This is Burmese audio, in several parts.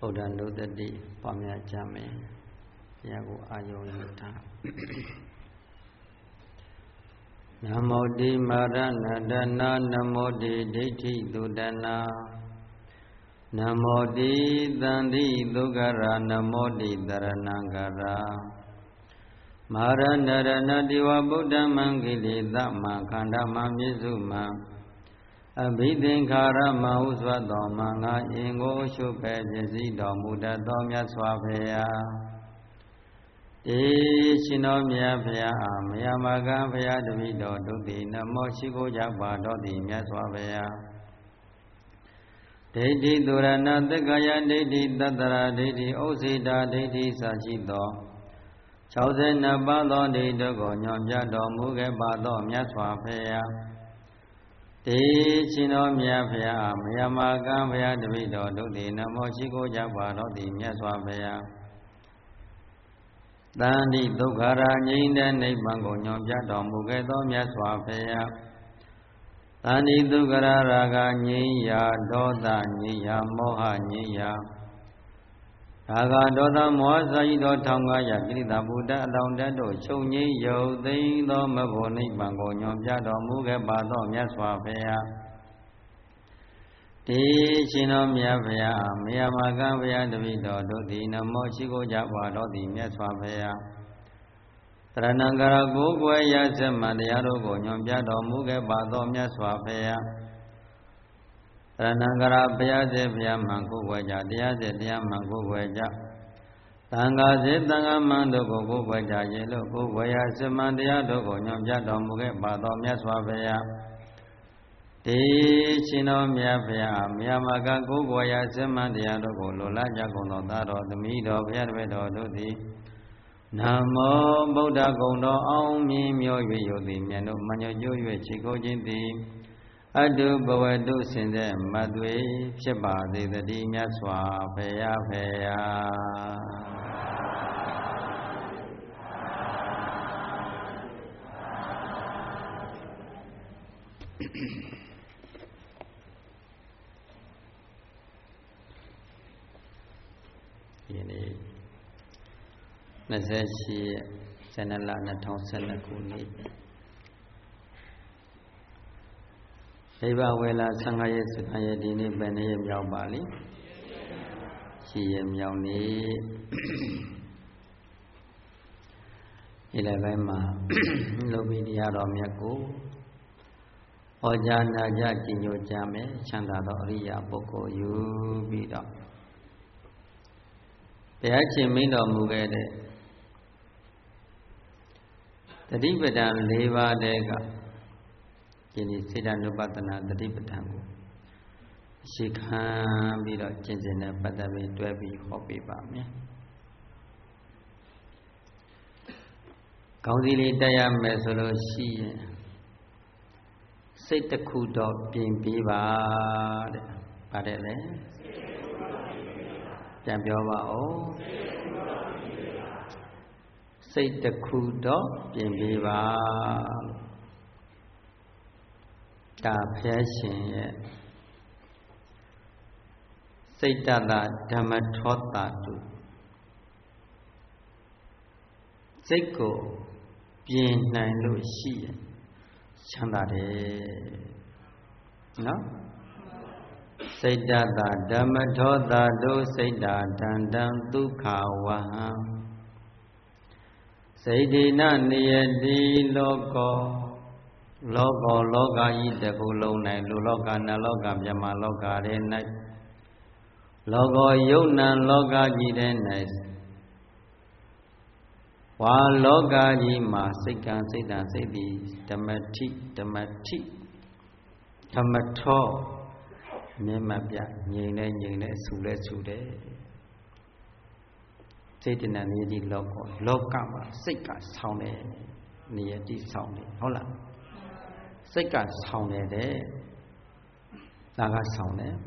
ဗုဒ္ဓံဒုတတိပွားများကြမယ်ဘုရားကိုအာယုံယူထားနမောတိမာရဏတနာနမောတိဒိဋ္ဌိသုတနာနမောတိသန္တိဒုက္ခရာနမောတိတရဏံကရာမာရဏရဏတိဝဗုဒ္ဓမံကိလေသမံခန္ဓာမံမြစ္စုမံအဘိသင်္ခါရမဟုစွတ်တော်မံငါအင်ကိုရှုပဲပစ္စည်းတော်မူတတ်သောမြတ်စွာဘုရားတေရှင်တော်မြတ်ဘုရားအာမယမကံဘုရားတပိတော်ဒုတိနမောရှိခိုးကြပါတော်သည်မြတ်စွာဘုရားဒိဋ္ဌိသူရဏသက္ကာယဒိဋ္ဌိတတ္တရာဒိဋ္ဌိဥစေတာဒိဋ္ဌိစရှိသော62ပါးသောဒိဋ္ဌိကိုညွှန်ပြတော်မူခဲ့ပါသောမြတ်စွာဘုရားတေရှင်တော်မြတ်ဘုရားမယမကံဘုရားတပိတော်ဒုတိနမောရှိခိုးကြပါတော်သည်မြတ်စွာဘုရားတန်တိဒုက္ခရာငြိမ်းတဲ့နိဗ္ဗာန်ကိုညွှန်ပြတော်မူခဲ့သောမြတ်စွာဘုရားတန်တိဒုက္ခရာရာဂငြိမ်းရာဒေါသငြိမ်းရာမောဟငြိမ်းရာရာဂဒေါသမောဟစာဤသော1500ကိလေသာဗုဒ္ဓအလောင်းတတ်တို့ချုပ်ငြိမ်းရုပ်သိမ်းသောမဘုံနိဗ္ဗာန်ကိုညွှန်ပြတော်မူခဲ့ပါသောမြတ်စွာဘုရားတေရှင်တော်မြတ်ဘုရားမယမကံဘုရားတပိတော်တို့သည်နမောရှိခိုးကြပါတော်သည်မြတ်စွာဘုရားတရဏံကရကိုးကွယ်ရစမှန်တရားတို့ကိုညွှန်ပြတော်မူခဲ့ပါသောမြတ်စွာဘုရားတရဏံကရဘုရားစေဘုရားမှန်ကိုးကွယ်ကြတရားစေတရားမှန်ကိုးကွယ်ကြသံဃာစေသံဃာမှန်တို့ကိုကိုးကွယ်ကြရေလို့ကိုးကွယ်ရစမှန်တရားတို့ကိုညွှန်ပြတော်မူခဲ့ပါသောမြတ်စွာဘုရားတေရှင်တော်မြတ်ဘုရားမြတ်မကကိုးကွယ်ရာစမန်တရားတို့ကိုလိုလားကြကုန်သောသာတော်သမီးတော်ဘုရားတပည့်တော်တို့သည်နမောဗုဒ္ဓဂုဏ်တော်အောင်မြင်မြော၍ယုတ်သည်မြတ်တို့မညွတ်ကျိုး၍ခြေကိုခြင်းသည်အတုဘဝတုစင်တဲ့မတ်တွေဖြစ်ပါစေတည်းမြတ်စွာဘုရားဖေယာဒီနေ့28ရက်ဇန်နဝါရီ2012ခုနှစ်ဒိဗဝေလာ15ရက်15ရက်ဒီနေ့ဘယ်နေ့မြောက်ပါလိမ့်ရှိရမြောက်နေ့ဒီလည်းပိုင်းမှာလောဘီတရားတော်မြတ်ကိုဟောကြားနာကြားကြည်ညိုကြမယ်ချမ်းသာသောအရိယာပုဂ္ဂိုလ်ယူပြီးတော့တရားရှင်မင်းတော်မူခဲ့တဲ့တတိပဒံ၄ပါးတည်းကဒီနေ့စေတနုပတနာတတိပဒံကိုရှိခံပြီးတော့ကျင့်စဉ်နဲ့ပတ်သက်ပြီးတွဲပြီးဟောပေးပါမယ်ခေါင်းစည်းလေးတက်ရမယ်ဆိုလို့ရှိရင်စိတ်တစ်ခုတော့ပြင်ပေးပါတဲ့။ပါတယ်လေ။ပြန်ပြောပါဦး။စိတ်တစ်ခုတော့ပြင်ပေးပါလို့ဒါဖျက်ရှင်ရဲ့စိတ်တတဓမ္မထောတာတုစိတ်ကိုပြင်နိုင်လို့ရှိရင်ချမ်းသာတယ်နော်စိတ်တတဓမ္မထောတာတုစိတ်တာဒန္တံဒုက္ခဝဟံစိတ်တိနနိယတိလောကောလောကဤတစ်ခုလုံး၌လူလောကနလောကမြမလောကတွေ၌လောကောယုတ်နံလောကကြီးတဲ့၌ဝါလောကကြီးမှာစိတ်ကံစိတ်တံစိတ်တိဓမ္မထိဓမ္မထောမြင်မှပြငြိမ်နေဆူလဲဆူတယ်စိတ်တဏ္ဍနိယတိလောကမှာစိတ်ကဆောင်းတယ်နိယတိဆောင်းတယ်ဟုတ်လားစိတ်ကဆောင်းတယ်တဲ့ဒါကဆောင်းတယ်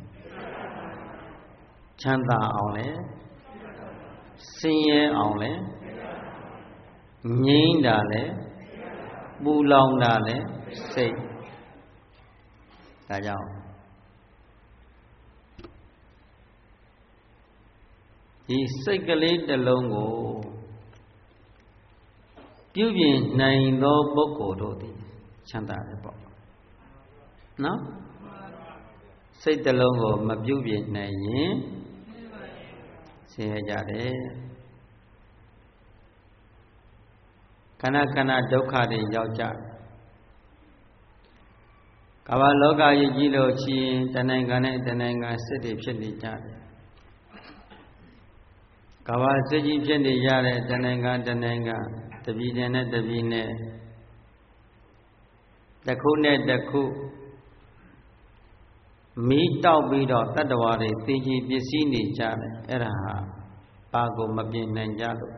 ချမ်းသာအောင်လဲဆင်းရဲအောင်လဲငြိမ်းတာလဲပူလောင်တာလဲစိတ်ဒါကြောင့်ဒီစိတ်ကလေးတစ်လုံးကိုပြုပြင်နိုင်သောပုဂ္ဂိုလ်တို့သည်ချမ်းသာတယ်ပေါ့နော်စိတ်တစ်လုံးကိုမပြုပြင်နိုင်ရင်ဆင်းရဲကြတယ်ခဏခဏဒုက္ခတွေရောက်ကြတယ်ကမ္ဘာလောကကြီးကြီးလို့ရှိရင်တနိုင်ငံနဲ့တနိုင်ငံစစ်တွေဖြစ်နေကြတယ်ကမ္ဘာစစ်ကြီးဖြစ်နေရတဲ့တနိုင်ငံတနိုင်ငံတပြည်နဲ့တပြည်နဲ့တစ်ခုနဲ့တစ်ခုမီးတောက်ပြီးတော့တတ္တဝါတွေသိကြီးပစ္စည်းနေကြတယ်အဲ့ဒါဟာဘာကိုမပြင်နိုင်ကြလို့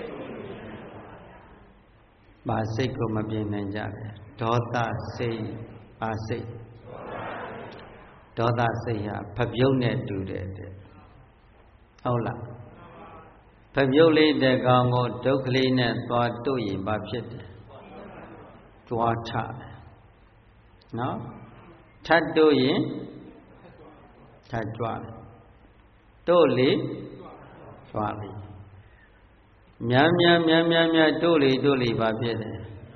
ဘာစိတ်ကိုမပြင်နိုင်ကြတယ်ဒေါသစိတ်ဘာစိတ်ဒေါသစိတ်ဟာဖပြုံးနဲ့တူတယ်တဲ့ဟုတ်လားဖပြုံးလေးတဲ့ကောင်ကိုဒုက္ခလေးနဲ့သွားတို့ရင်ဘာဖြစ်တယ်ကြွားထတယ်နော်ထတ်တို့ရင်ထတ်ကြွားတယ်တို့လေကြွားလေများတို့လေဘာဖြစ်တယ်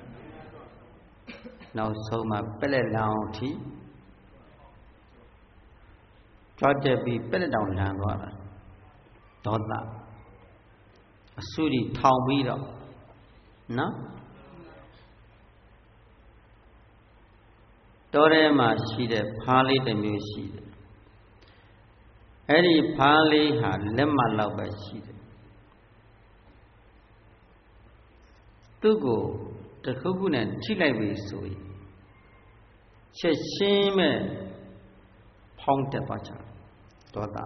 နောက်ဆုံးမှပက်လက်လောင်ထီကြွားတက်ပြီးပက်လက်တောင်လန်သွားတာဒေါသအဆူရီထောင်ပြီးတော့နော်တောထဲမှာရှိတဲ့ဖားလေးတစ်မျိုးရှိတယ်အဲ့ဒီဖားလေးဟာလက်မလောက်ပဲရှိတယ်သူ့ကိုတခုခုနဲ့ထိလိုက်ပြီဆိုရင်ချက်ရှင်းမဲ့ဖောင်းတက်သွားချင်ဒေါသ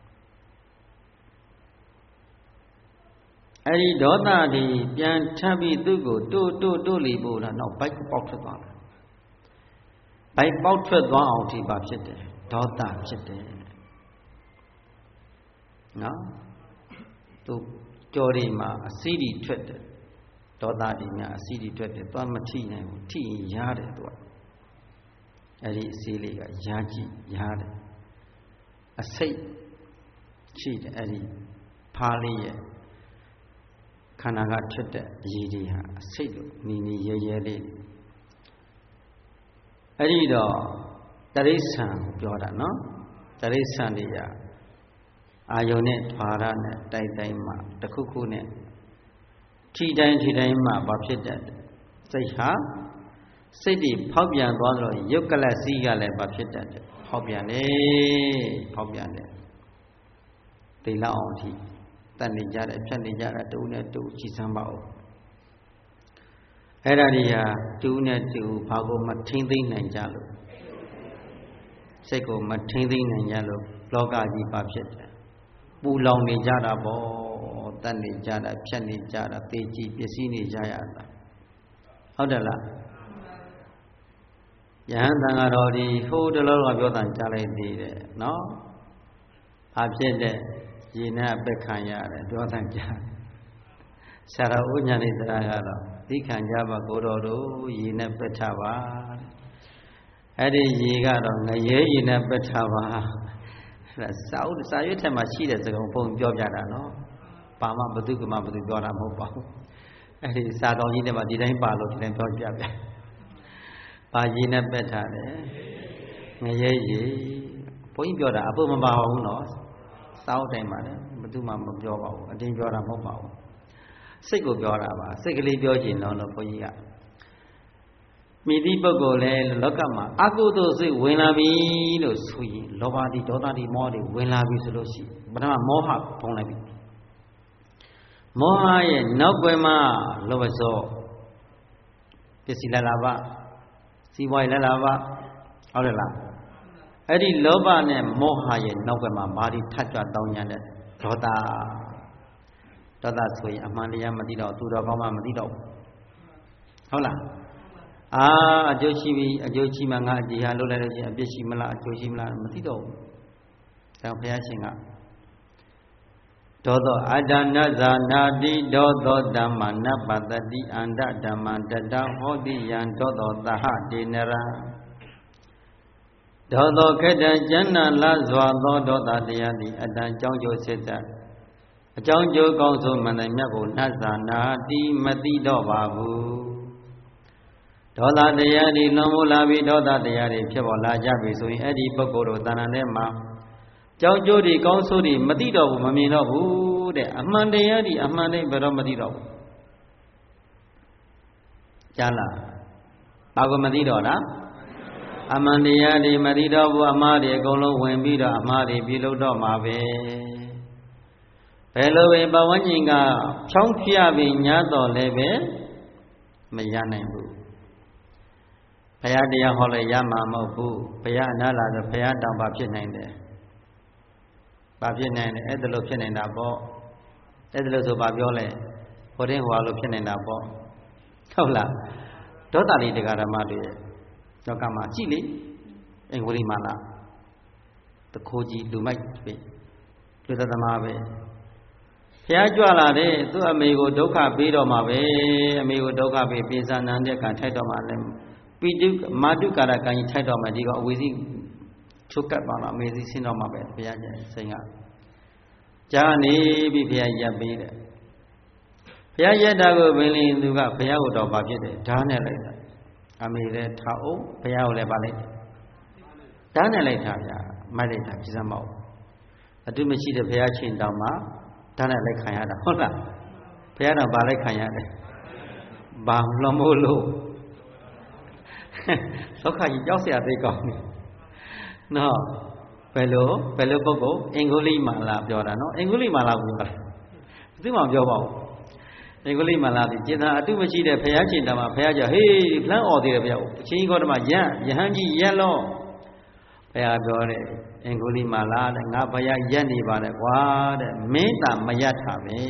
အဲ့ဒီဒေါသဒီပြန်ထပ်ပြီးသူ့ကိုတို့လီပို့လာတော့ဘိုက်ပေါက်ထွက်သွားတယ်ဘိုက်ပေါက်ထွက်သွားအောင်ဒီပါဖြစ်တယ်ဒေါသဖြစ်တယ်နော်သူကြော်ဒီမှာအစီးဒီထွက်တယ်ဒေါသဒီများအစီးဒီထွက်တယ်သွားမထိနိုင်ဘူးထိရင်ရားတယ်သူကအဲ့ဒီအစီးလေးကရားကြည့်ရားတယ်အစိတ်ရှိတယ်အဲ့ဒီဖားလေးရဲ့ခန္ဓာကထွက်တဲ့အရည်တွေဟာအစိတ်လို့နီရဲလေးအဲ့ဒီတော့တရိစ္ဆာန်ပြောတာနော်တရိစ္ဆာန်တွေကအာယုန်နဲ့ထွာရနဲ့တိုက်မှတခုခုနဲ့ထိတိုင်းမှဘာဖြစ်တတ်တယ်စိတ်ဟာစိတ်တွေဖောက်ပြန်သွားလို့ရုပ်ကလတ်စည်းကလည်းဘာဖြစ်တတ်တယ်ဖောက်ပြန်တယ်သိလောက်အောင်ထိတတ်နေကြတယ်ဖြတ်နေကြတာတူနဲ့တူကြည်စမ်းပါဦးအဲ့ဒါတွေဟာတူနဲ့တူဘာကိုမထိမ့်သိမ့်နိုင်ကြလို့စိတ်ကိုမထိမ့်သိမ့်နိုင်ကြလို့လောကကြီးပါဖြစ်တယ်ပူလောင်နေကြတာပေါ့တတ်နေကြတာဖြတ်နေကြတာသိကြည်ပစ္စည်းနေကြရတာဟုတ်တယ်လားယဟန်တန်ဃာတော်ဒီဟိုးတလောကပြောတာကြားလိုက်သေးတယ်နော်ဘာဖြစ်တဲ့ရေနဲ့ပက်ခံရတယ်ပြောတာကြားဆရာတော်ဥညာနေတရားကတော့သိခံကြပါကိုတော်တို့ရေနဲ့ပက်ထပါအဲ့ဒီရေကတော့ငရဲရေနဲ့ပက်ထပါအဲ့ဒါစာရွက်ထဲမှာရှိတဲ့စကားပုံပြောပြတာနော်ပါမဘသူကမှဘသူပြောတာမဟုတ်ပါဘူးအဲ့ဒီစာတော်ကြီးထဲမှာဒီတိုင်းပါလို့ဒီတိုင်းပြောပြပြပါရေနဲ့ပက်ထတယ်ငရဲရေဘုန်းကြီးပြောတာအဖို့မပါဘူးနော်စာအုပ်တိုင်းမှာလည်းဘသူမှမပြောပါဘူးအတင်းပြောတာမဟုတ်ပါဘူးစိတ်ကိုပြောတာပါစိတ်ကလေးပြောချင်တော့လို့ဘုန်းကြီးကမိသည့်ပုဂ္ဂိုလ်လည်းလောကမှာအကုသိုလ်စိတ်ဝင်လာပြီလို့ဆိုရင်လောဘတိဒေါသတိမောဟတွေဝင်လာပြီဆိုလို့ရှိရင်ပထမမောဟဖုံးလိုက်ပြီမောဟရဲ့နောက်ွယ်မှာလောဘဇောပစ္စည်းလာဘစီးပွားရေးလာဘဟုတ်တယ်လားအဲ့ဒီလောဘနဲ့မောဟရဲ့နောက်ကမှာဘာတွေထပ်ကြွတောင်းညံတဲ့ဒေါသဆိုရင်အမှန်တရားမသိတော့သူတော်ကောင်းမှမသိတော့ဟုတ်လားအကျိုးရှိပြီအကျိုးရှိမှငါအကြည်ဟာလုပ်လိုက်လို့ရှိရင်အပြစ်ရှိမလားအကျိုးရှိမလားမသိတော့ဘူးဒါဘုရားရှင်ကဒေါသောအတ္တနဇာနာတိဒေါသောဓမ္မနပတ္တိအန္တဓမ္မတတဟောတိယံဒေါသောသဟတေနရဒေါသောခတ္တဉာဏ်လစွာသောဒေါသတရားသည်အတ္တကြောင့်ကျိုးစစ်တအကြောင်းကျိုးကောင်းဆုံးမှန်တယ်မြတ်ကိုနှတ်စာနာတိမသိတော့ပါဘူးဒေါသတရားတွေလွန်မိုးလာပြီးဒေါသတရားတွေဖြစ်ပေါ်လာကြပြီဆိုရင်အဲ့ဒီပုဂ္ဂိုလ်တို့တဏ္ဍာထဲမှာကြောင်းကျိုးတွေကောင်းဆိုးတွေမသိတော့ဘူးမမြင်တော့ဘူးတဲ့အမှန်တရားတွေအမှန်တိုင်းဘယ်တော့မသိတော့ဘူးကြားလားဘာကိုမသိတော့လားအမှန်တရားတွေမသိတော့ဘူးအမှားတွေအကုန်လုံးဝင်ပြီးတော့အမှားတွေပြုလုပ်တော့မှာပဲဘယ်လိုပဲဘဝဉ္ဇဉ်ကဖြောင်းဖျပြီးညားတော်လည်းပဲမရနိုင်ဘူးဘုရားတရားဟောလဲရမှာမဟုတ်ဘူးဘုရားအနာလာဆိုဘုရားတောင်ပါဖြစ်နိုင်တယ်ဘာဖြစ်နိုင်လဲအဲ့ဒါလို့ဖြစ်နေတာပေါ့အဲ့ဒါလို့ဆိုဘာပြောလဲဟိုတင်းဟွာလို့ဖြစ်နေတာပေါ့ဟုတ်လားဒေါသလေးတရားဓမ္မတွေလောကမှာကြည့်လေအင်္ဂုလိမာနတခိုးကြီးလူမိုက်ပဲလူသမားပဲဘုရားကြွလာတဲ့သူ့အမေကိုဒုက္ခပေးတော့မှာပဲအမေကိုဒုက္ခပေးပိစာနန္တဲ့ကံထိုက်တော့မှာလဲပိတုမာတုကာရကံကြီးထိုက်တော့မှာဒီကအဝေစီချုပ်ကပ်ပါလားအမေစီဆင်းတော့မှာပဲဘုရားကျန်စိန်ကကြားနေပြီဘုရားရပ်ပေးတယ်ဘုရားရက်တာကိုဘင်းလင်းသူကဘုရားကိုတော့ဘာဖြစ်တယ်ဓာတ်နဲ့လိုက်တာအမေလည်းထားအောင်ဘုရားကိုလည်းပါလိုက်တယ်ဓာတ်နဲ့လိုက်တာဗျာမိုက်လိုက်တာပြစမ်းမအောင်အတုမရှိတဲ့ဘုရားရှင်တောင်မှဓာတ်နဲ့လိုက်ခံရတာဟုတ်လားဘုရားတော်ပါလိုက်ခံရတယ်ဘာလွန်မို့လို့လောကကြီးကြောက်เสียသိကောင်းတယ်နော်ဘယ်လိုပုဂ္ဂိုလ်အင်္ဂုလိမာလာပြောတာနော်အင်္ဂုလိမာလာကိုပြောတာဘယ်သူမှပြောပါဘူးအင်္ဂုလိမာလာဒီကျင်သာအတုမရှိတဲ့ဘုရားရှင်တောင်မှဘုရားကြောင့်ဟေးလှမ်းអော်သေးတယ်ဘုရားအချင်းကြီးကောဓမယဟန်ကြီးရက်လို့ဘုရားပြောတယ်အင်္ဂုလိမာလာတဲ့ငါဘုရားရက်နေပါတယ်ကွာတဲ့မင်းတာမရက်တာပဲ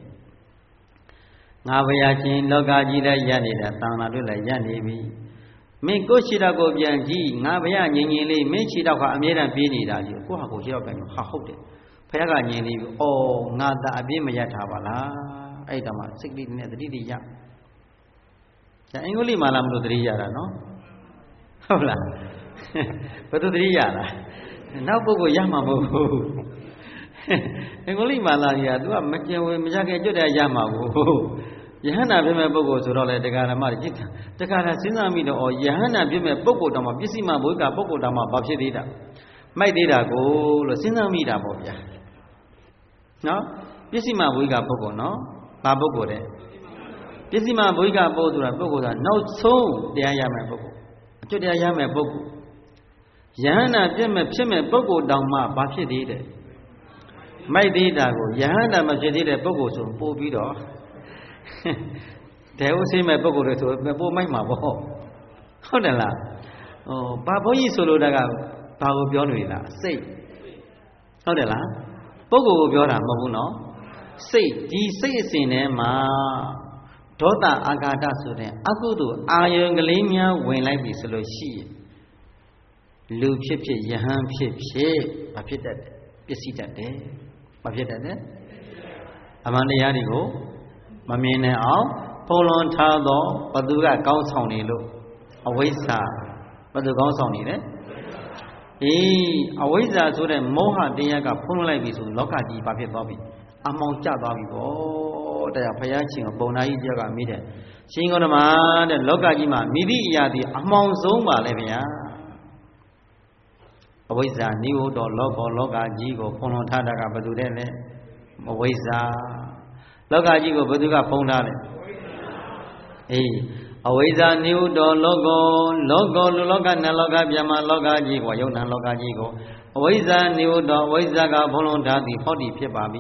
ငါဘုရားရှင်လောကကြီးလည်းရက်နေတယ်တန်လာတို့လည်းရက်နေပြီမင်းကိုရှိတော့ကိုပြန်ကြည့်ငါဘုရားငြိမ်ငြိမ်လေးမင်းရှိတော့ကအမြဲတမ်းပြေးနေတာကြီးကိုဟာကိုရှိတော့ပြန်ဟာဟုတ်တယ်ဘုရားကငြိမ်နေပြီဩငါတာအပြည့်မရက်ထားပါလားအဲ့ဒါမှစိတ်လေးနဲ့တတိတိရကျအင်္ဂုလိမာလာမလို့တတိရတာနော်ဟုတ်လားဘယ်သူတတိရလားနောက်ပုဂ္ဂိုလ်ရမှာမဟုတ်ဘူးအင်္ဂုလိမာလာကြီးက तू ကမကျင်ဝင်မကြခင်ကျွတ်တယ်ရမှာကိုယဟန္တာဖြစ်မဲ့ပုဂ္ဂိုလ်ဆိုတော့လေတရားဓမ္မတွေတရားဓာစဉ်းစားမိတော့ဩယဟန္တာဖြစ်မဲ့ပုဂ္ဂိုလ်တောင်မှပစ္စည်းမဘုရားပုဂ္ဂိုလ်တောင်မှဘာဖြစ်သေးတာမိုက်သေးတာကိုလို့စဉ်းစားမိတာပေါ့ဗျာနော်ပစ္စည်းမဘုရားပုဂ္ဂိုလ်နော်ဘာပုဂ္ဂိုလ်တဲ့ပစ္စည်းမဘုရားပုဂ္ဂိုလ်ဆိုတာပုဂ္ဂိုလ်ကနောက်ဆုံးတရားရမယ်ပုဂ္ဂိုလ်အကျွတ်တရားရမယ်ပုဂ္ဂိုလ်ယဟန္တာဖြစ်မဲ့ပုဂ္ဂိုလ်တောင်မှဘာဖြစ်သေးတယ်မိုက်သေးတာကိုယဟန္တာမဖြစ်သေးတဲ့ပုဂ္ဂိုလ်ဆိုပို့ပြီးတော့တဲဥစိမဲ့ပုဂ္ဂိုလ်တွေဆိုပို့မိုက်မှာပေါ့ဟုတ်တယ်လားဘာဘုန်းကြီးဆိုလိုတာကဘာကိုပြောနေလားစိတ်ဟုတ်တယ်လားပုဂ္ဂိုလ်ကိုပြောတာမဟုတ်ဘူးနော်စိတ်ဒီစိတ်အစဉ်ထဲမှာဒေါသအာဃာတဆိုတဲ့အကုသိုလ်အာယုံကလေးများဝင်လိုက်ပြီဆိုလို့ရှိရင်လူဖြစ်ဖြစ်ယဟန်ဖြစ်ဖြစ်မဖြစ်တတ်တယ်ပစ္စည်းတတ်တယ်မဖြစ်တတ်တယ်အမှန်တရားတွေကိုမမြင်နိုင်အောင်ဖုံးလွန်ထားသောဘသူကကောင်းဆောင်နေလို့အဝိဇ္ဇာဘသူကောင်းဆောင်နေလဲအဝိဇ္ဇာဆိုတဲ့မောဟတရားကဖုံးလွှမ်းလိုက်ပြီဆိုလောကကြီးဘာဖြစ်သွားပြီအမှောင်ကျသွားပြီပေါ့တရားဘုရားရှင်ကပုံနာကြီးတရားကမိတယ်ရှင်ကောဓမာတဲ့လောကကြီးမှာမိသည့်အရာဒီအမှောင်ဆုံးပါလေဗျာအဝိဇ္ဇာနိဝတ္တလောကကြီးကိုဖုံးလွှမ်းထားတာကဘသူတဲ့လဲအဝိဇ္ဇာလောကကြီးကိုဘသူကဖုံးထားတယ်အဝိဇ္ဇာနိဝတ္တလောကလူလောကနလောကပြမလောကကြီးကိုယုံနာလောကကြီးကိုအဝိဇ္ဇာနိဝတ္တအဝိဇ္ဇာကဖုံးလွှမ်းထားသည်ဟောဒီဖြစ်ပါပြီ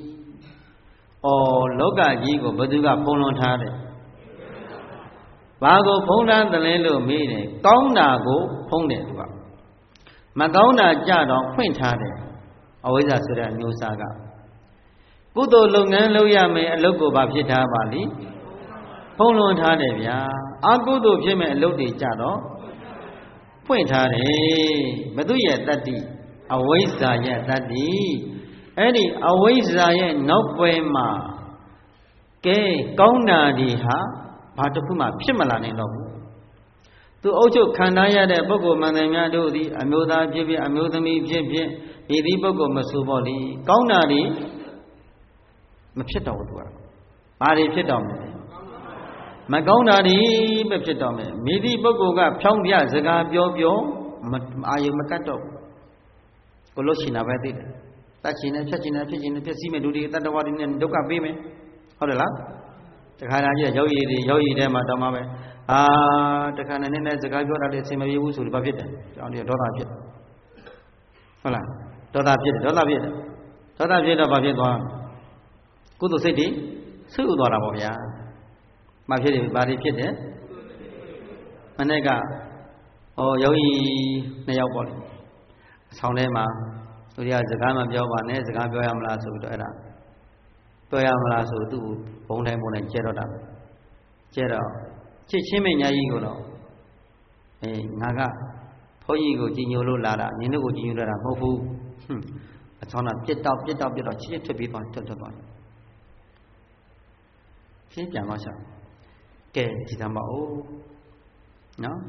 လောကကြီးကိုဘသူကဖုံးလွှမ်းထားတယ်ဘာကိုဖုံးထားတယ်လဲလို့မေးတယ်ကောင်းတာကိုဖုံးတယ်သူကမကောင်းတာကြတော့ဖွင့်ထားတယ်အဝိဇ္ဇာဆိုတဲ့အမျိုးအစားကကုသိုလ်လုပ်ငန်းလုပ်ရမယ်အလုပ်ကိုဘာဖြစ်ထားပါလိဖုံးလွှမ်းထားတယ်ဗျာအကုသိုလ်ဖြစ်မဲ့အလုပ်တွေကြတော့ဖွင့်ထားတယ်ဘသူရဲ့တတ္တိအဝိဇ္ဇာရဲ့တတ္တိအဲ့ဒီအဝိဇ္ဇာရဲ့နောက်ပွဲမှာကဲကောင်းတာဒီဟာဘာတစ်ခုမှဖြစ်မလာနိုင်တော့ဘူးသူအုပ်ချုပ်ခံထားရတဲ့ပုဂ္ဂိုလ်မှန်တယ်များတို့သည်အမျိုးသားဖြစ်ဖြစ်အမျိုးသမီးဖြစ်ဖြစ်ဒီပုဂ္ဂိုလ်မဆိုပေါ့လေကောင်းတာဒီမဖြစ်တော့ဘူးသူကဘာတွေဖြစ်တော့မလဲမကောင်းတာတွေပဲဖြစ်တော့မယ်မိသည့်ပုဂ္ဂိုလ်ကဖြောင်းပြစကားပြောအာယုမကတ်တော့ကိုလို့ရှိနေတာပဲသိတယ်တတ်ချင်တယ်ဖြတ်ချင်တယ်ဖြစ်ချင်တယ်ဖြစ်စီမဲ့လူတွေတတ္တဝါတွေနဲ့ဒုက္ခပေးမယ်ဟုတ်တယ်လားတခါတည်းကြီးရောက်ရည်ထဲမှာတောင်းပါပဲတခါနဲ့စကားပြောတာလည်းအဆင်မပြေဘူးဆိုလို့ဘာဖြစ်တယ်ကျောင်းတွေဒေါသဖြစ်ဟုတ်လားဒေါသဖြစ်တော့ဘာဖြစ်သွားကုသိုလ်စိတ်တွေဆုပ်သွားတာပေါ့ဗျာမဖြစ်တယ်ဘာတွေဖြစ်တယ်မနေ့ကယောဂီ2ယောက်ပေါ့လေအဆောင်ထဲမှာသူတွေကစကားမပြောပါနဲ့စကားပြောရမလားဆိုပြီးတော့အဲ့ဒါပြောရမလားဆိုသူ့ဘုံတိုင်းကျဲတော့တာကျဲတော့ချစ်ချင်းမညာကြီးကိုတော့ငါကဘုန်းကြီးကိုကြီးညိုလို့လာတာနင်တို့ကိုကြီးညိုလာတာမဟုတ်ဘူးအဆောင်ကပြစ်တော့ချစ်ထွက်ပြီးသွားထွက်သွားရှင်းပြန်သွားရှာကဲကြည်သမောနော်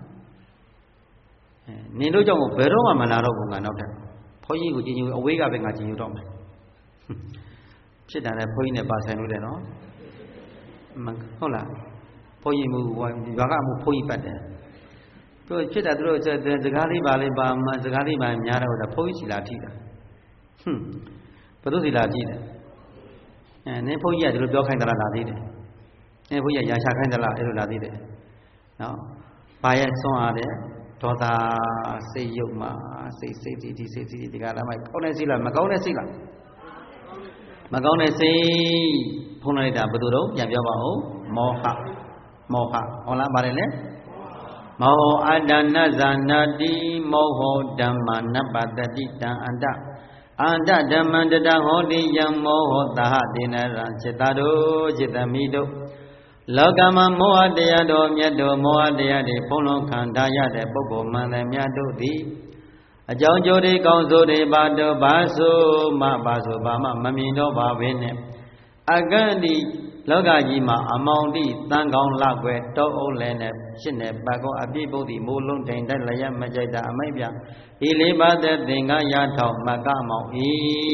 နင်တို့ကြောင့်ဘယ်တော့မှမလာတော့ဘူးငါနောက်ထပ်ဘုန်းကြီးကိုကြီးညိုအဝေးကပဲငါကြီးညိုတော့မယ်ဖြစ်တာလည်းဘုန်းကြီးနဲ့ပါဆိုင်လို့တယ်နော်ဟုတ်လားဘုန်းကြီးမူရွာကမှုဘုန်းကြီးပတ်တယ်သူဖြစ်တာသူတို့စကားလေးပါလေးပါမှစကားလေးပါများတော့ဘုန်းကြီးစီလာထိတာဘယ်သူစီလာကြည့်တယ်နင်းဘုန်းကြီးကဒီလိုပြောခိုင်းသလားလာသေးတယ်နင်းဘုန်းကြီးကရာချခိုင်းသလားအဲ့လိုလာသေးတယ်နော်ဘာရဲ့ဆွမ်းအားတဲ့ဒေါသစိတ်ယုတ်မှစိတ်ဒီကလာမှကောင်းတဲ့စိတ်လားမကောင်းတဲ့စိတ်လားမကောင်းတဲ့စိတ်ဖုံးလိုက်တာဘယ်သူတော့ပြန်ပြောပါဦးမောဟဟုတ်လားပါတယ်လေမောဟအတ္တနဇာနာတိမောဟဓမ္မနပတတိတံအန္တဓမ္မန္တတဟောတိယံမောဟသဟတေနရံจิตတို့จิตမိတို့လောကမှာမောဟတရားတော်မြတ်တော်မောဟတရားတွေဖုံးလွှမ်းခံထားရတဲ့ပုဂ္ဂိုလ်မှန်တယ်မြတ်တို့သည်အကြောင်းကျိုးတွေကောင်းဆိုတွေဘာတော့ဘာဆိုဘာမှမမြင်တော့ပါဘဲနဲ့အကန့်ဒီလောကကြီးမှာအမောင်တိတန်ကောင်းလောက်ွယ်တောအုပ်လဲနဲ့ရှင်းနေပတ်ကောအပြည့်ပုဒ်ဒီမိုးလုံးတိုင်တိုက်လျက်မကြိုက်တာအမိတ်ပြဤလေးပါးတဲ့သင်္ကရထောက်မကမောင်ဤ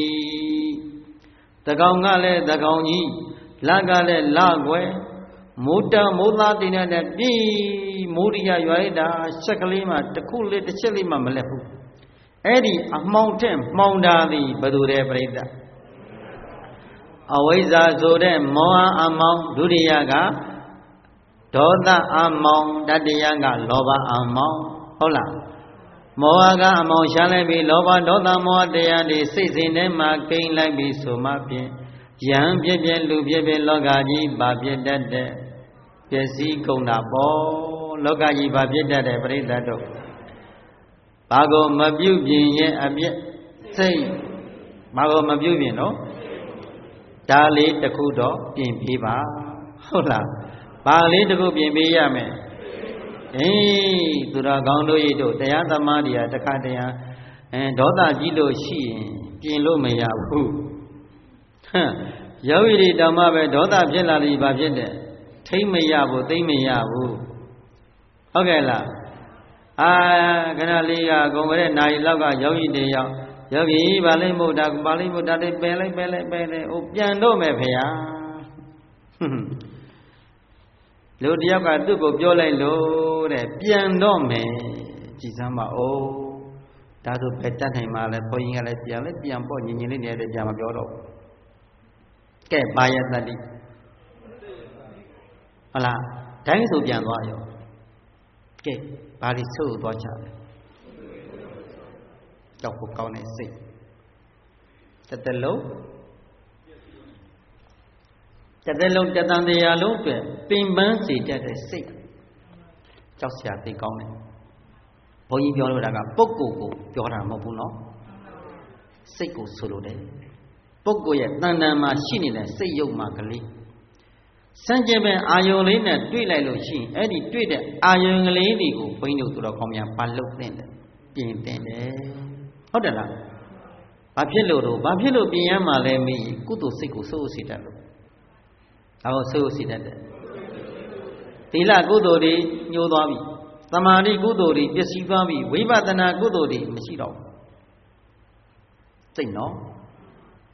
တကောင်ကလည်းတကောင်ကြီးလကလည်းလွယ်မိုးသားတင်တဲ့ပြည်မိုးရိယရွာရတာချက်ကလေးမှတစ်ခုလေးတစ်ချက်လေးမှမလက်ဘူးအဲ့ဒီအမှောင်ထက်မှောင်တာသည်ဘယ်သူတဲ့ပြိဿအဝိဇ္ဇာဆိုတဲ့မောဟအမောင်ဒုတိယကဒေါသအမောင်တတိယကလောဘအမောင်ဟုတ်လားမောဟကအမောင်ရှားလိုက်ပြီးလောဘဒေါသမောဟတရားတွေစိတ်စဉ်ထဲမှာကိန်းလိုက်ပြီးဆိုမှဖြင့်ယံပြည့်ပြည့်လူပြည့်ပြည့်လောကကြီးပါပြည့်တတ်တဲ့ပျက်စီးကုန်တာပေါ့လောကကြီးပါပြည့်တတ်တဲ့ပရိသတ်တို့ဘာကိုမပြုပြင်ရဲ့အပြည့်စိတ်ဘာကိုမပြုပြင်တော့ဒါလေးတစ်ခုတော့ပြင်ပေးပါဟုတ်လားဘာလေးတစ်ခုပြင်ပေးရမယ်သူတော်ကောင်းတို့ဤတို့တရားသမားတွေကတခါတည်းဒေါသကြီးလို့ရှိရင်ပြင်လို့မရဘူးယောဂီတွေတောင်မှပဲဒေါသဖြစ်လာလို့ဘာဖြစ်တယ်ထိမ့်မရဘူးသိမ့်မရဘူးဟုတ်ကဲ့လားခဏလေးကဂုံကြတဲ့နာရီလောက်ကယောဂီတွေရောက်ယောဂီဘာလိမ့်မို့ဒါလေးပယ်လိုက်ပြန်တော့မယ်ဖေဟာလူတယောက်ကသူ့ကိုပြောလိုက်လို့တဲ့ပြန်တော့မယ်ကြည်စမ်းပါဒါဆိုပဲတတ်နိုင်မှာလဲဘုန်းကြီးကလည်းပြန်ပေါ့ညင်လေးနေတယ်ပြန်မပြောတော့ကဲဘာယတတိဟုတ်လားတိုင်းဆိုပြန်သွားရောကဲဘာလို့ဆိုးသွားချလဲကြောက်ဖို့ကောင်းတဲ့စိတ်တစ်လုံးတန်တရားလုံးအတွက်ပင်ပန်းစေတတ်တဲ့စိတ်ကြောက်စရာသိကောင်းတယ်ဘုန်းကြီးပြောလို့တာကပုဂ္ဂိုလ်ကိုပြောတာမဟုတ်ဘူးနော်စိတ်ကိုဆိုလိုတယ်ပုဂ္ဂိုလ်ရဲ့တဏ္ဍာမှာရှိနေတဲ့စိတ်ယုတ်မှကလေးစံကျင်ပဲအာယုံလေးနဲ့တွေ့လိုက်လို့ရှိရင်အဲ့ဒီတွေ့တဲ့အာယုံကလေးတွေကိုဘုန်းကြီးတို့သူတော်ကောင်းများပါလုတ်သင့်တယ်ပြင်သင့်တယ်ဟုတ်တယ်လားဘာဖြစ်လို့ပြင်ရမှာလဲမေးကုသိုလ်စိတ်ကိုစိုးစီတတ်လို့စိုးစီတတ်တယ်သီလကုသိုလ်တွေညှိုးသွားပြီသမာဓိကုသိုလ်တွေပျက်စီးသွားပြီဝိပဿနာကုသိုလ်တွေမရှိတော့ဘူးစိတ်နော်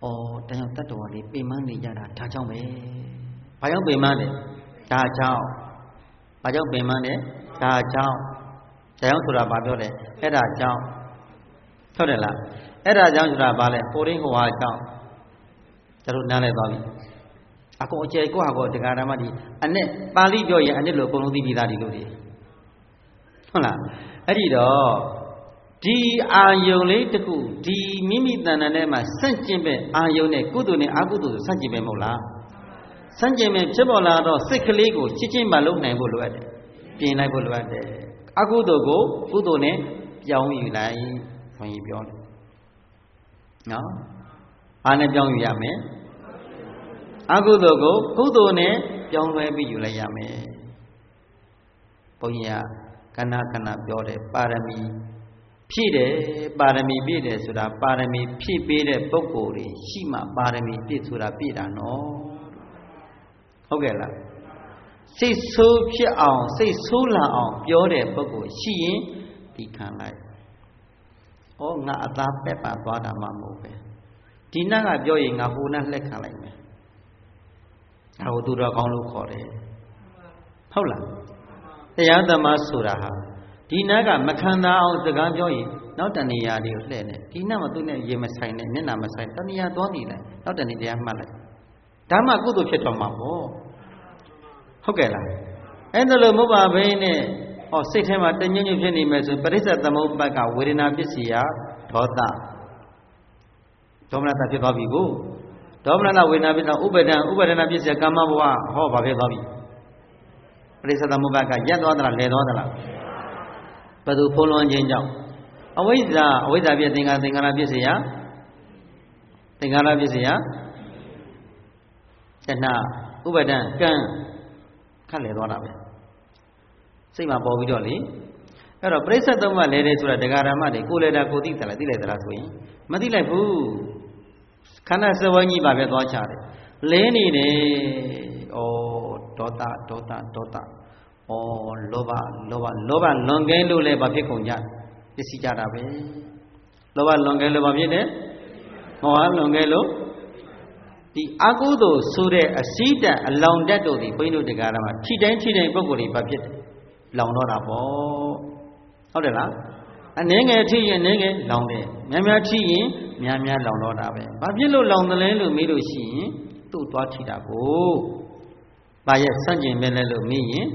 တရားတတ်တော်လေးပင်မနေကြတာဒါကြောင့်ပဲဘာကြောင့်ပင်မလဲဒါကြောင့်ဘာကြောင့်ပင်မလဲဒါကြောင့်ဆိုတာဘာပြောလဲအဲ့ဒါကြောင့်ဟုတ်တယ်လားအဲ့ဒါကြောင့်ဆိုတာဘာလဲဟိုရင်းဟိုဟာကြောင့်ကျွန်တော်နားလည်သွားပြီအကုန်အကျယ်ကိုဟာကိုတရားဓမ္မဒီအနဲ့ပါဠိပြောရင်အနဲ့လို့အကုန်လုံးသိပြီးသားဒီလိုတွေဟုတ်လားအဲ့ဒီတော့ဒီအာယုံလေးတခုဒီမိမိတဏ္ဍာထဲမှာစန့်ကျင်ပဲအာယုံနဲ့ကုသိုလ်နဲ့အကုသိုလ်စန့်ကျင်ပဲမဟုတ်လားစန့်ကျင်ပဲဖြစ်ပေါ်လာတော့စိတ်ကလေးကိုချစ်ချင်းမှလုံနိုင်ဖို့လိုအပ်တယ်ပြင်လိုက်ဖို့လိုအပ်တယ်အကုသိုလ်ကိုကုသိုလ်နဲ့ပြောင်းယူလိုက်ဘုန်းကြီးပြောတယ်နော်အားနဲ့ပြောင်းယူရမယ်အကုသိုလ်ကိုကုသိုလ်နဲ့ပြောင်းလဲပြီးယူလိုက်ရမယ်ဘုန်းကြီးကခဏပြောတယ်ပါရမီဖြည့်တယ်ပါရမီပြည့်တယ်ဆိုတာပါရမီဖြည့်ပေးတဲ့ပုဂ္ဂိုလ်တွေရှိမှပါရမီပြည့်ဆိုတာပြည့်တာနော်ဟုတ်ကဲ့လားစိတ်ဆိုးဖြစ်အောင်စိတ်ဆိုးလာအောင်ပြောတဲ့ပုဂ္ဂိုလ်ရှိရင်ဒီခံလိုက်ဩငါအသားပက်ပါသွားတာမှမဟုတ်ပဲဒီနတ်ကပြောရင်ငါဟိုနတ်လက်ခံလိုက်မယ်ဒါကိုသူတော်ကောင်းလို့ခေါ်တယ်ဟုတ်လားတရားသမားဆိုတာဟာဒီနတ်ကမခံတာအောင်စကားပြောရင်နောက်တဏှာတွေကိုလှည့်နေဒီနတ်မသူနဲ့ရေမဆိုင်နဲ့မျက်နှာမဆိုင်တဏှာသွားနေလိုက်နောက်တဏှာတရားမှတ်လိုက်ဒါမှကုသိုလ်ဖြစ်တော်မှာပေါ့ဟုတ်ကဲ့လားအဲ့ဒါလို့မဟုတ်ပါဘဲနဲ့စိတ်ထဲမှာတညှို့ဖြစ်နေမယ်ဆိုပရိစ္ဆေသမုပ္ပါဒ်ကဝေဒနာပစ္စယဒေါသဒေါမနတဖြစ်သွားပြီကိုဒေါမနတဝေဒနာပစ္စယဥပါဒနာပစ္စယကာမဘဝဟောဘာဖြစ်သွားပြီပရိစ္ဆေသမုပ္ပါဒ်ကရက်သွားသလားလဲသွားသလားဘယ်သူဖုံးလွှမ်းခြင်းကြောင့်အဝိဇ္ဇာပြည့်သင်္ခါရပစ္စယတဏှာဥပါဒံကံခတ်လဲသွားတာပဲစိတ်မှာပေါ်ပြီးတော့လေအဲ့တော့ပြိဿသုံးပါးလဲတယ်ဆိုတာတရားဓမ္မတွေကိုလဲတာကိုသိတယ်လားသိလိုက်သလားဆိုရင်မသိလိုက်ဘူးခန္ဓာစဝိုင်းကြီးပါပဲသွားချတယ်လဲနေတယ်ဒေါသလောဘလွန်ကဲလို့လည်းဘာဖြစ်ကုန်ကြပစ္စည်းကြတာပဲလောဘလွန်ကဲလို့ဘာဖြစ်လဲမောဟလွန်ကဲလို့ဒီအကုသိုလ်ဆိုတဲ့အစည်းတန်အလောင်တက်တို့ဒီဘုန်းကြီးတို့တရားဓမ္မထိတိုင်းပုဂ္ဂိုလ်တွေဘာဖြစ်တယ်လောင်တော့တာပေါ့ဟုတ်တယ်လားအနည်းငယ်ထိရင်အနည်းငယ်လောင်တယ်များထိရင်များလောင်တော့တာပဲဘာဖြစ်လို့လောင်တယ်လဲလို့မေးလို့ရှိရင်သူ့သွားထိတာကိုဘာရဲ့ဆန့်ကျင်မဲ့လဲလို့မေးရင်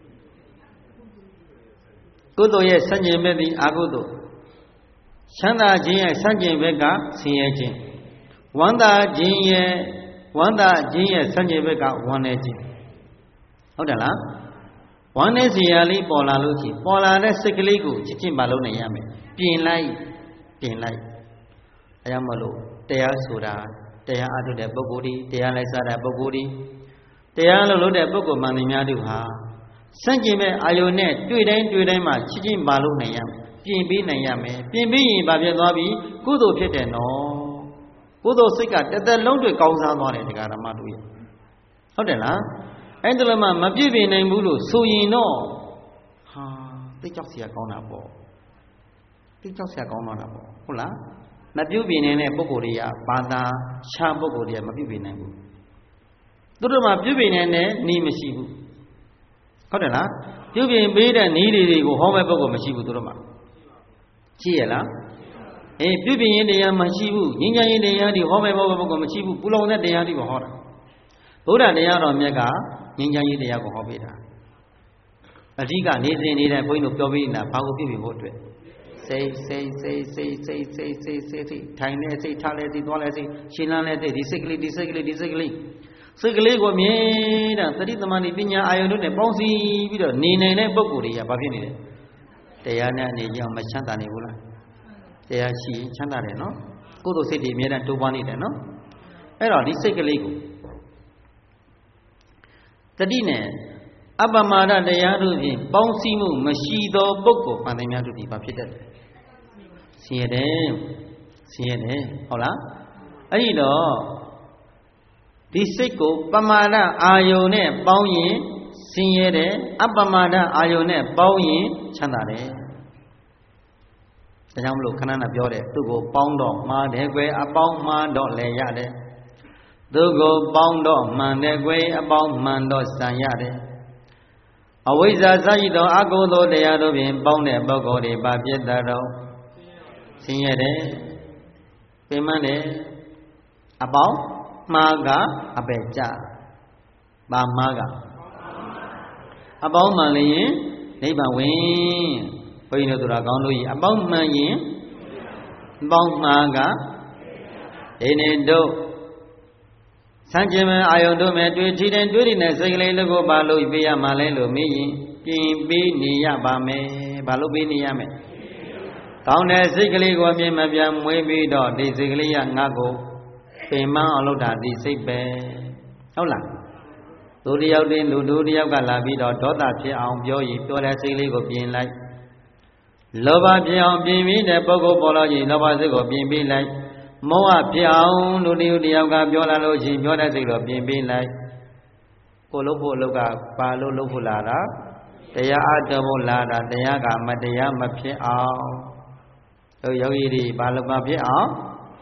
ကုသိုလ်ရဲ့ဆန့်ကျင်ဘက်သည်အကုသိုလ်ချမ်းသာခြင်းရဲ့ဆန့်ကျင်ဘက်ကဆင်းရဲခြင်းဝမ်းသာခြင်းရဲ့ဆန့်ကျင်ဘက်ကဝမ်းနည်းခြင်းဟုတ်တယ်လားဝမ်းနည်းစရာလေးပေါ်လာလို့ရှိရင်ပေါ်လာတဲ့စိတ်ကလေးကိုချစ်ချင်းမလုံးနိုင်ရမယ်ပြင်လိုက်အဲကြောင့်မလို့တရားဆိုတာတရားအထုတ်တဲ့ပုဂ္ဂိုလ်ဒီတရားလိုက်စားတဲ့ပုဂ္ဂိုလ်ဒီတရားလို့တဲ့ပုဂ္ဂိုလ်မှန်သမျှတို့ဟာစန့်ကျင်မဲ့အာယုန်နဲ့တွေ့တိုင်းမှာချစ်ချင်းမလုံးနိုင်ရမယ်ပြင်ပေးနိုင်ရမယ်ပြင်ပေးရင်ဘာဖြစ်သွားပြီကုသိုလ်ဖြစ်တယ်နော်ကုသိုလ်စိတ်ကတသက်လုံးတွေကောင်းစားသွားတယ်တရားဓမ္မတို့ရဲ့ဟုတ်တယ်လားအဲ့ဒါလည်းမပြည့်ပြည့်နိုင်ဘူးလို့ဆိုရင်တော့သိကြောက်เสียကောင်းတာပေါ့ဟုတ်လားမပြုတ်ပြင်းနေတဲ့ပုဂ္ဂိုလ်တွေကဘာသာခြားပုဂ္ဂိုလ်တွေကမပြုတ်ပြင်းနိုင်ဘူးသူတို့မှပြုတ်ပြင်းနေတဲ့နည်းမရှိဘူးဟုတ်တယ်လားပြုတ်ပြင်းပေးတဲ့နည်းတွေကိုဟောမဲ့ပုဂ္ဂိုလ်မရှိဘူးသူတို့မှရှိရလားပြုတ်ပြင်းရင်တရားမရှိဘူးငြိမ်းချမ်းရင်တရားတွေဟောမဲ့ပုဂ္ဂိုလ်မရှိဘူးပူလောင်တဲ့တရားတွေကိုဟောတာဗုဒ္ဓတရားတော်မြတ်ကငြိမ်းချမ်းရေးတရားကိုဟောပေးတာအဓိကနေစဉ်နေတဲ့ဘုန်းကြီးတို့ပြောပြီးနေတာဘာကိုပြည့်ဖို့အတွက်စိတ်ထိုင်နေစိတ်ထားနေစိတ်သွားနေစိတ်ရှင်းလန်းနေစိတ်ဒီစိတ်ကလေးကိုမြင်တာသတိသမารိပညာအာယုန်တို့နဲ့ပေါင်းစည်းပြီးတော့နေနိုင်တဲ့ပုဂ္ဂိုလ်တွေကဘာဖြစ်နေလဲတရားနဲ့အနေကြောင့်မချမ်းသာနေဘူးလားတရားရှိရင်ချမ်းသာတယ်နော်ကုသိုလ်စိတ်တွေအများနဲ့တိုးပွားနေတယ်နော်အဲ့တော့ဒီစိတ်ကလေးကိုတတိနဲ့အပ္ပမာဒတရားတို့ဖြင့်ပေါင်းစည်းမှုမရှိသောပုဂ္ဂိုလ်ပန်သများတို့ဒီဘာဖြစ်တတ်တယ်ဆင်းရဲတယ်ဟုတ်လားအဲ့ဒီတော့ဒီစိတ်ကိုပမာဒအာယုန်နဲ့ပေါင်းရင်ဆင်းရဲတယ်အပ္ပမာဒအာယုန်နဲ့ပေါင်းရင်ချမ်းသာတယ်ဒါကြောင့်မလို့ခဏခဏပြောတယ်သူ့ကိုပေါင်းတော့မှားတယ်ကွယ်အပေါင်းမှားတော့လည်းရတယ်သူ့ကိုပေါင်းတော့မှန်တယ်ကွယ်အပေါင်းမှန်တော့စံရတယ်အဝိဇ္ဇာစရှိသောအကုသိုလ်တရားတို့ဖြင့်ပေါင်းတဲ့ပုဂ္ဂိုလ်တွေပါပြစ်တတ်တော့ဆင်းရဲတယ်ပင်မတယ်အပေါင်းမှားကအပဲကြပါမှားကအပေါင်းမှန်လျင်နိဗ္ဗာန်ဝင်ဘုန်းကြီးတို့ဆိုတာကောင်းလို့ကြီးအပေါင်းမှန်ရင်အပေါင်းမှားကဒီနေ့တို့ဆန့်ကျင်မဲ့အာယုံတို့မဲ့တွေ့ထီတဲ့တွေ့တဲ့စိတ်ကလေးတို့ကိုပါလို့ပြရမှာလဲလို့မေးရင်ပြင်ပေးနေရပါမယ်ဘာလို့ပေးနေရမယ်ကောင်းတဲ့စိတ်ကလေးကိုအမြင်မပြတ်မွေးပြီးတော့ဒီစိတ်ကလေးကငါ့ကိုပင်မအောင်လုပ်တာဒီစိတ်ပဲဟုတ်လားသူတယောက်တင်လူတို့တယောက်ကလာပြီးတော့ဒေါသဖြစ်အောင်ပြောရင်ပြောတဲ့စိတ်လေးကိုပြင်လိုက်လောဘဖြစ်အောင်ပြင်ပြီးတဲ့ပုဂ္ဂိုလ်ပေါ်လို့ရင်လောဘစိတ်ကိုပြင်ပြီးလိုက်မောဟဖြစ်အောင်လူတယောက်ကပြောလာလို့ရှိရင်ပြောတဲ့စိတ်ကိုပြင်ပြီးလိုက်ကိုလုပ်ဖို့လောက်ကပါလို့လုပ်ဖို့လာတာတရားအထုတ်ဖို့လာတာတရားကမတရားမဖြစ်အောင်တို့ယောဂီတွေဘာလို့မဖြစ်အောင်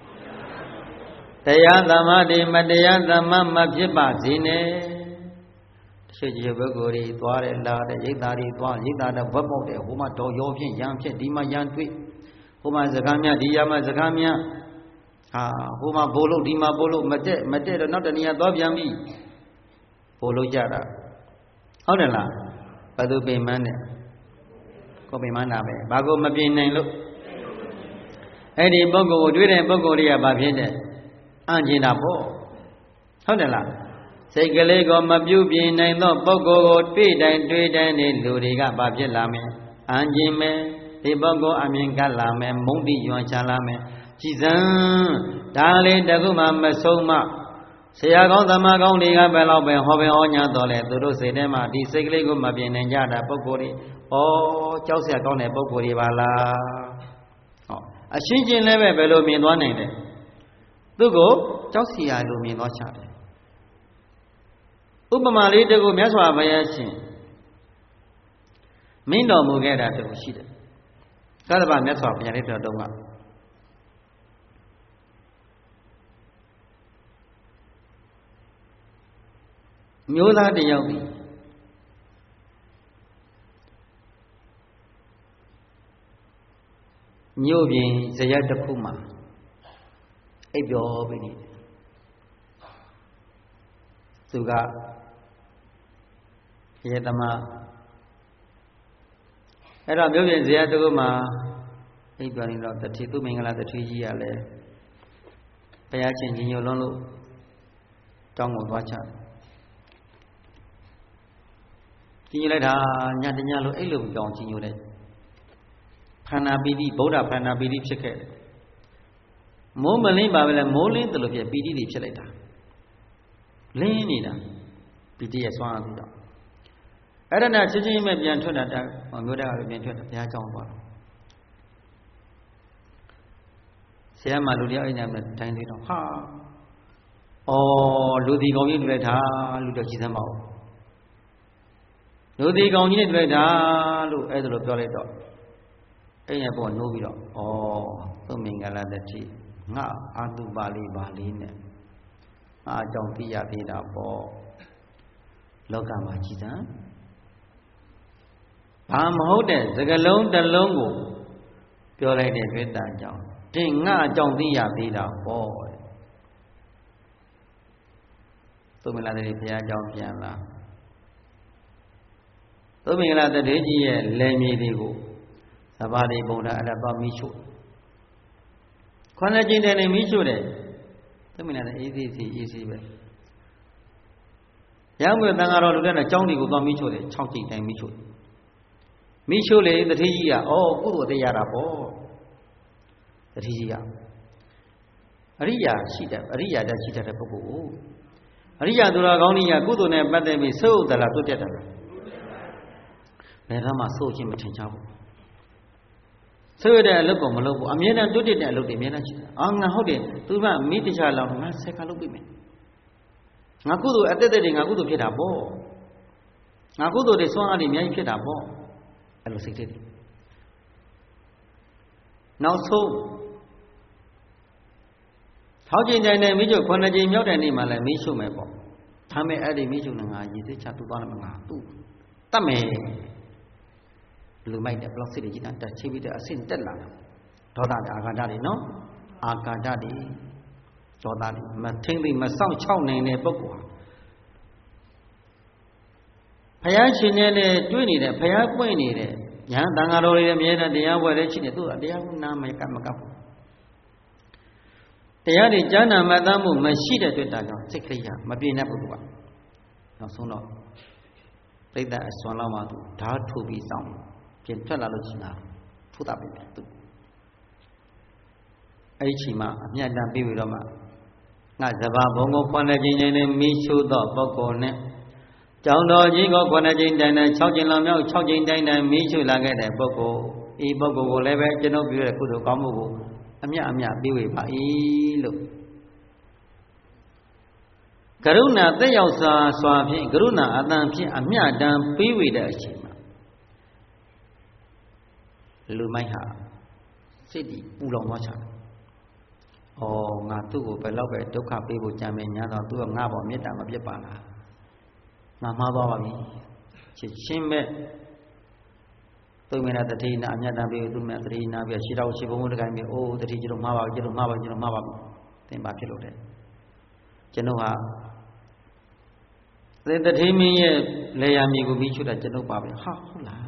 တရားသမာဓိမတရားသမမဖြစ်ပါစေနဲ့တချို့ကြီးပုဂ္ဂိုလ်တွေသွားတယ်လာတယ်ရိတ်သားတွေသွားရိတ်သားတော့ဘက်ပေါက်တယ်ဟိုမှာတော်ရောဖြင့်ရံဖြစ်ဒီမှာရံတွေ့ဟိုမှာစကားများဒီရမှာစကားများဟိုမှာဘိုးလို့ဒီမှာဘိုးလို့မတက်တော့နောက်တနေရာသွားပြန်ပြီဘိုးလို့ကြတာဟုတ်တယ်လားဘယ်သူပင်မန်းနဲ့ကိုပင်မန်းတာပဲဘာကိုမပြင်နိုင်လို့အဲ့ဒီပုဂ္ဂိုလ်ကိုတွေ့တဲ့ပုဂ္ဂိုလ်တွေကဘာဖြစ်တဲ့အံ့ကျင်တာပေါ့ဟုတ်တယ်လားစိတ်ကလေးကိုမပြုပြင်နိုင်သောပုဂ္ဂိုလ်ကိုတွေ့တိုင်းနဲ့လူတွေကဘာဖြစ်လာမယ်အံ့ကျင်မယ်ဒီပုဂ္ဂိုလ်အမြင်ကလာမယ်မုန်းတိယွန်ချလာမယ်ကြည်စံဒါလေးတခုမှမဆုံးမဆရာကောင်းသမားကောင်းတွေကဘယ်လောက်ပဲဟောပဲဟောညာတော်လဲသူတို့စိတ်ထဲမှာဒီစိတ်ကလေးကိုမပြင်နိုင်ကြတာပုဂ္ဂိုလ်တွေကြောက်เสียကောင်းတဲ့ပုဂ္ဂိုလ်တွေပါလားဟောအရှင်းချင်းလည်းပဲဘယ်လိုမြင်သွားနိုင်တယ်သူကိုကြောက်เสียလို့မြင်သွားချတယ်ဥပမာလေးတခုမြတ်စွာဘုရားရှင်မင်းတော်မူခဲ့တာတခုရှိတယ်သတ္တဗမြတ်စွာဘုရားလက်တော်တုန်းကမျိုးသားတယောက်ဒီမြို့ပြင်ဇရပ်တစ်ခုမှာအိပ်ပျော်ပြီးနေတယ်သူကရေတမအဲ့တော့မြို့ပြင်ဇရပ်တစ်ခုမှာအိပ်ပျော်နေတော့တတိသူမင်္ဂလာတတိကြီးကလည်းဘုရားရှင်ကြီးညိုလုံးလို့တောင်းကိုသွားချကြီးညိုလိုက်တာညတညလို့အဲ့လိုကြောင်ကြီးညိုတဲ့ခန္ဓာပီတိဗုဒ္ဓခန္ဓာပီတိဖြစ်ခဲ့တယ်မိုးမလင်းပါပဲလေမိုးလင်းတယ်လို့ဖြစ်ပီတိတွေဖြစ်လိုက်တာလင်းနေတာပီတိရဲ့ဆွမ်းအားပြီးတော့အဲ့ဒါနဲ့ချင်းချင်းပဲပြန်ထွက်တာမျိုးတဲ့ကပြန်ထွက်တာဘုရားကြောင်းသွားတော့ဆရာမလူတယောက်အိမ်ထဲမှာတိုင်းသေးတော့ဟာလူဒီကောင်ကြီးတွေ့လိုက်တာလူတော့ကြည်စမ်းပါဦးလူဒီကောင်ကြီးနဲ့တွေ့လိုက်တာလို့အဲ့ဒါလိုပြောလိုက်တော့အဲ့ရပေါ်နိုးပြီးတော့သုမင်္ဂလာတတိငါအာတုပါဠိပါဠိနဲ့ငါအကြောင်းသိရသေးတာပေါ့လောကမှာကြည်စမ်းဘာမဟုတ်တဲ့စကလုံးတစ်လုံးကိုပြောလိုက်တဲ့တွေ့တာကြောင့်တင်ငါအကြောင်းသိရသေးတာပေါ့သုမင်္ဂလာတတိဘုရားကြောင့်ပြန်လာသုမင်္ဂလာတတိကြီးရဲ့လယ်မြေတွေကိုသဘာတိဗုဒ္ဓအဲ့ဒါတော့မိချို့ခွန်ကျင်တယ်နေမိချို့တယ်သုမင်္ဂလာတအေးစီပဲရောက်ပြီးတန်ဃာတော်လူတဲ့ကြောင်းတွေကိုတော့မိချို့တယ်6ကြိမ်တိုင်းမိချို့လေတတိကြီးကကုသိုလ်တရားတာပေါ့တတိကြီးကအရိယာရှိတယ်အရိယာတရှိတဲ့ပုဂ္ဂိုလ်အရိယာသူတော်ကောင်းကြီးကကုသိုလ်နဲ့ပတ်သက်ပြီးစိုးဥဒလာတွတ်တက်တယ်ဘယ်တော့မှစိုးခြင်းမထင်ချဘူးစိုးရတဲ့အလုပ်ကိုမလုပ်ဘူးအမြဲတမ်းတွတ်တက်တဲ့အလုပ်တွေအမြဲတမ်းရှိတယ်ငါဟုတ်တယ်သူကမိတခြားလောက်ငါ10ခါလုပ်ပြီမယ်ငါကုသိုလ်အတက်တက်တွေငါကုသိုလ်ဖြစ်တာပေါ့ငါကုသိုလ်တွေစွမ်းအားတွေအများကြီးဖြစ်တာပေါ့အဲ့လိုစိတ်တွေနောက်ဆုံး6ချိန်တိုင်းနဲ့မိချုပ်9ချိန်မြောက်တဲ့နေ့မှလည်းမိရှုမယ်ပေါ့ဒါမဲ့အဲ့ဒီမိရှုနဲ့ငါရည်သိချသူသွားတယ်မငါသူ့တတ်မယ်လူမိုက်တဲ့ဘလောက်စိတ်တွေကြီးတာတက်ချိပြီးတဲ့အဆင့်တက်လာတယ်ဒေါသတွေအာဃာတတွေနော်အာဃာတတွေဒေါသတွေမထင်းသိမစောင့်ချောက်နိုင်တဲ့ပုဂ္ဂိုလ်ဟာဘုရားရှင်နဲ့တွေ့နေတဲ့ဘုရားပွင့်နေတဲ့ညာတန်ဃာတော်တွေလည်းအမြဲတမ်းတရားပွဲလည်းရှိနေသူကတရားနာမကမကဘူးတရားတွေကြားနာမှတ်သားမှုမရှိတဲ့တွေ့တာကြောင့်စိတ်ခရိယာမပြေနဲ့ပုဂ္ဂိုလ်ကနောက်ဆုံးတော့ပြိတ္တအစွမ်းလောက်မှသူဓာတ်ထုတ်ပြီးစောင့်ပြင်ထွက်လာလို့ရှိတာထိုးတာပဲသူအဲ့ဒီချိန်မှာအမြတ်တမ်းပြီးပြီးတော့မှငါစဘာဘုံကို9ချိန်နဲ့မိရှုသောပုဂ္ဂိုလ်နဲ့ကျောင်းတော်ကြီးကို9ချိန်တိုင်းနဲ့6ချိန်လောက်မြောက်6ချိန်တိုင်းနဲ့မိရှုလာခဲ့တဲ့ပုဂ္ဂိုလ်ဤပုဂ္ဂိုလ်ကိုလည်းပဲကျွန်ုပ်ပြုတဲ့ကုသိုလ်ကောင်းမှုကိုအမြတ်ပြီးဝေပါ၏လို့ကရုဏာသက်ရောက်စွာဖြင့်ကရုဏာအတန်ဖြင့်အမြတ်တမ်းပြီးဝေတဲ့အချိန်မှာလူမိုက်ဟာစိတ်ဒီပူလောင်သွားချတယ်။အော်ငါသူ့ကိုဘယ်တော့ပဲဒုက္ခပေးဖို့ကြံမယ်ညာတော့သူကငါ့ဘောမေတ္တာမပြတ်ပါလား။ငါမှားသွားပါပြီ။ချစ်ချင်းမဲ့သူ့မင်းတတိနာအမြတ်တမ်းပေးသူ့မင်းတတိနာပြီးရှင်းတော့ရှင်းဘုံဘုံတကိုင်းပြီးအိုးတတိကျွန်တော်မှားပါပြီကျွန်တော်မှားပါပြီကျွန်တော်မှားပါပြီသင်ပါဖြစ်လို့တဲ့ကျွန်တော်ဟာသင်တတိမင်းရဲ့လေယာမြေကိုပြီးချွတ်တာကျွန်တော်ပါပဲဟာဟုတ်လား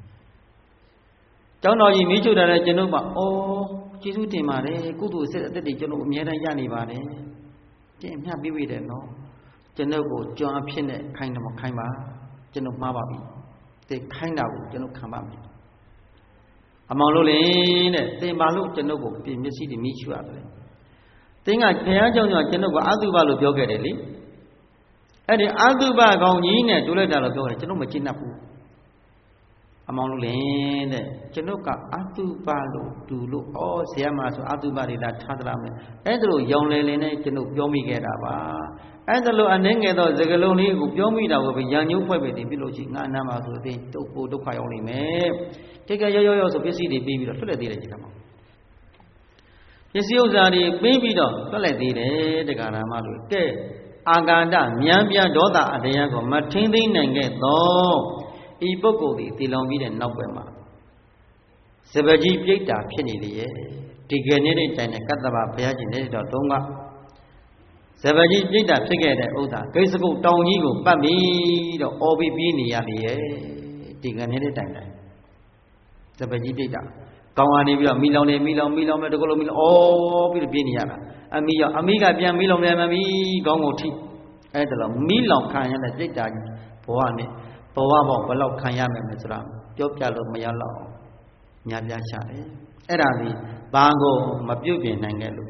ကျောင်းတော်ကြီးမိချုပ်တာလည်းကျွန်ုပ်ပါအော်ကျေးဇူးတင်ပါတယ်ကုသိုလ်စိတ်အသက်တွေကျွန်ုပ်အမြဲတမ်းရနေပါတယ်တင်အမြတ်ပေးပေးတယ်နော်ကျွန်ုပ်ကိုကြွအဖြစ်နဲ့ခိုင်းတယ်မခိုင်းပါကျွန်ုပ်မှားပါပြီတင်ခိုင်းတာကိုကျွန်ုပ်ခံပါမယ်အမောင်လို့လေတဲ့တင်ပါလို့ကျွန်ုပ်ကိုပြင်မျက်စိတွေမိချွရတယ်တင်ကခရမ်းကြောင့်ကျွန်ုပ်ကအတုပလို့ပြောခဲ့တယ်လေအဲ့ဒီအတုပကောင်ကြီးနဲ့တွေ့လိုက်တာလို့ပြောတယ်ကျွန်ုပ်မကျင့်တတ်ဘူးအမောင်လို့လင်းတဲ့ကျွန်ုပ်ကအတုပလို့တူလို့ဩဆရာမဆိုအတုပတွေလာထားသလားမယ်အဲ့ဒါလို့ရောင်လေလင်းနဲ့ကျွန်ုပ်ပြောမိခဲ့တာပါအဲ့ဒါလို့အနေငယ်တော့စကလုံးလေးကိုပြောမိတာကိုပဲရံညှိုးဖွဲ့ပဲတင်ပြလို့ရှိငါအနာမှာဆိုတဲ့ဒုက္ခရောက်နေမယ်တိတ်ကရောဆိုပစ္စည်းတွေပြီးပြီးတော့ထွက်လက်သေးတယ်ကြည့်တာမှာပစ္စည်းဥစ္စာတွေပြီးပြီးတော့ထွက်လက်သေးတယ်တရားဓမ္မတို့ကဲအာဂန္တမြန်းပြဒေါသအတရားကိုမထင်းသိနိုင်ခဲ့တော့ဤပုဂ္ဂိုလ်ဒီတည်လောင်ပြီးတဲ့နောက်ပွဲမှာစပကြီးပြိတ္တာဖြစ်နေလေရဲ့ဒီကနေ့တိုင်တဲ့ကတ္တဗဘုရားရှင်တဲ့တော်တုံးကစပကြီးပြိတ္တာဖြစ်ခဲ့တဲ့ဥစ္စာဂိတ်စကုတ်တောင်ကြီးကိုပတ်ပြီးတော့အော်ပြီးပြေးနေရလေရဲ့ဒီကနေ့တိုင်စပကြီးပြိတ္တာကောင်းကနေပြီးတော့မိလောင်မဲ့တကလို့မိလောင်အော်ပြီးတော့ပြေးနေရတာအမိကပြန်မိလောင်ပြန်ပြီကောင်းကိုထိအဲ့ဒါလို့မိလောင်ခံရတဲ့ပြိတ္တာဘဝနဲ့ဘဝပေါင်းဘယ်လောက်ခံရမယ်ဆိုတာပြောပြလို့မရတော့ညာပြရှာတယ်အဲ့ဒါဒီဘာကိုမပြုတ်ပြင်နိုင်ခဲ့လို့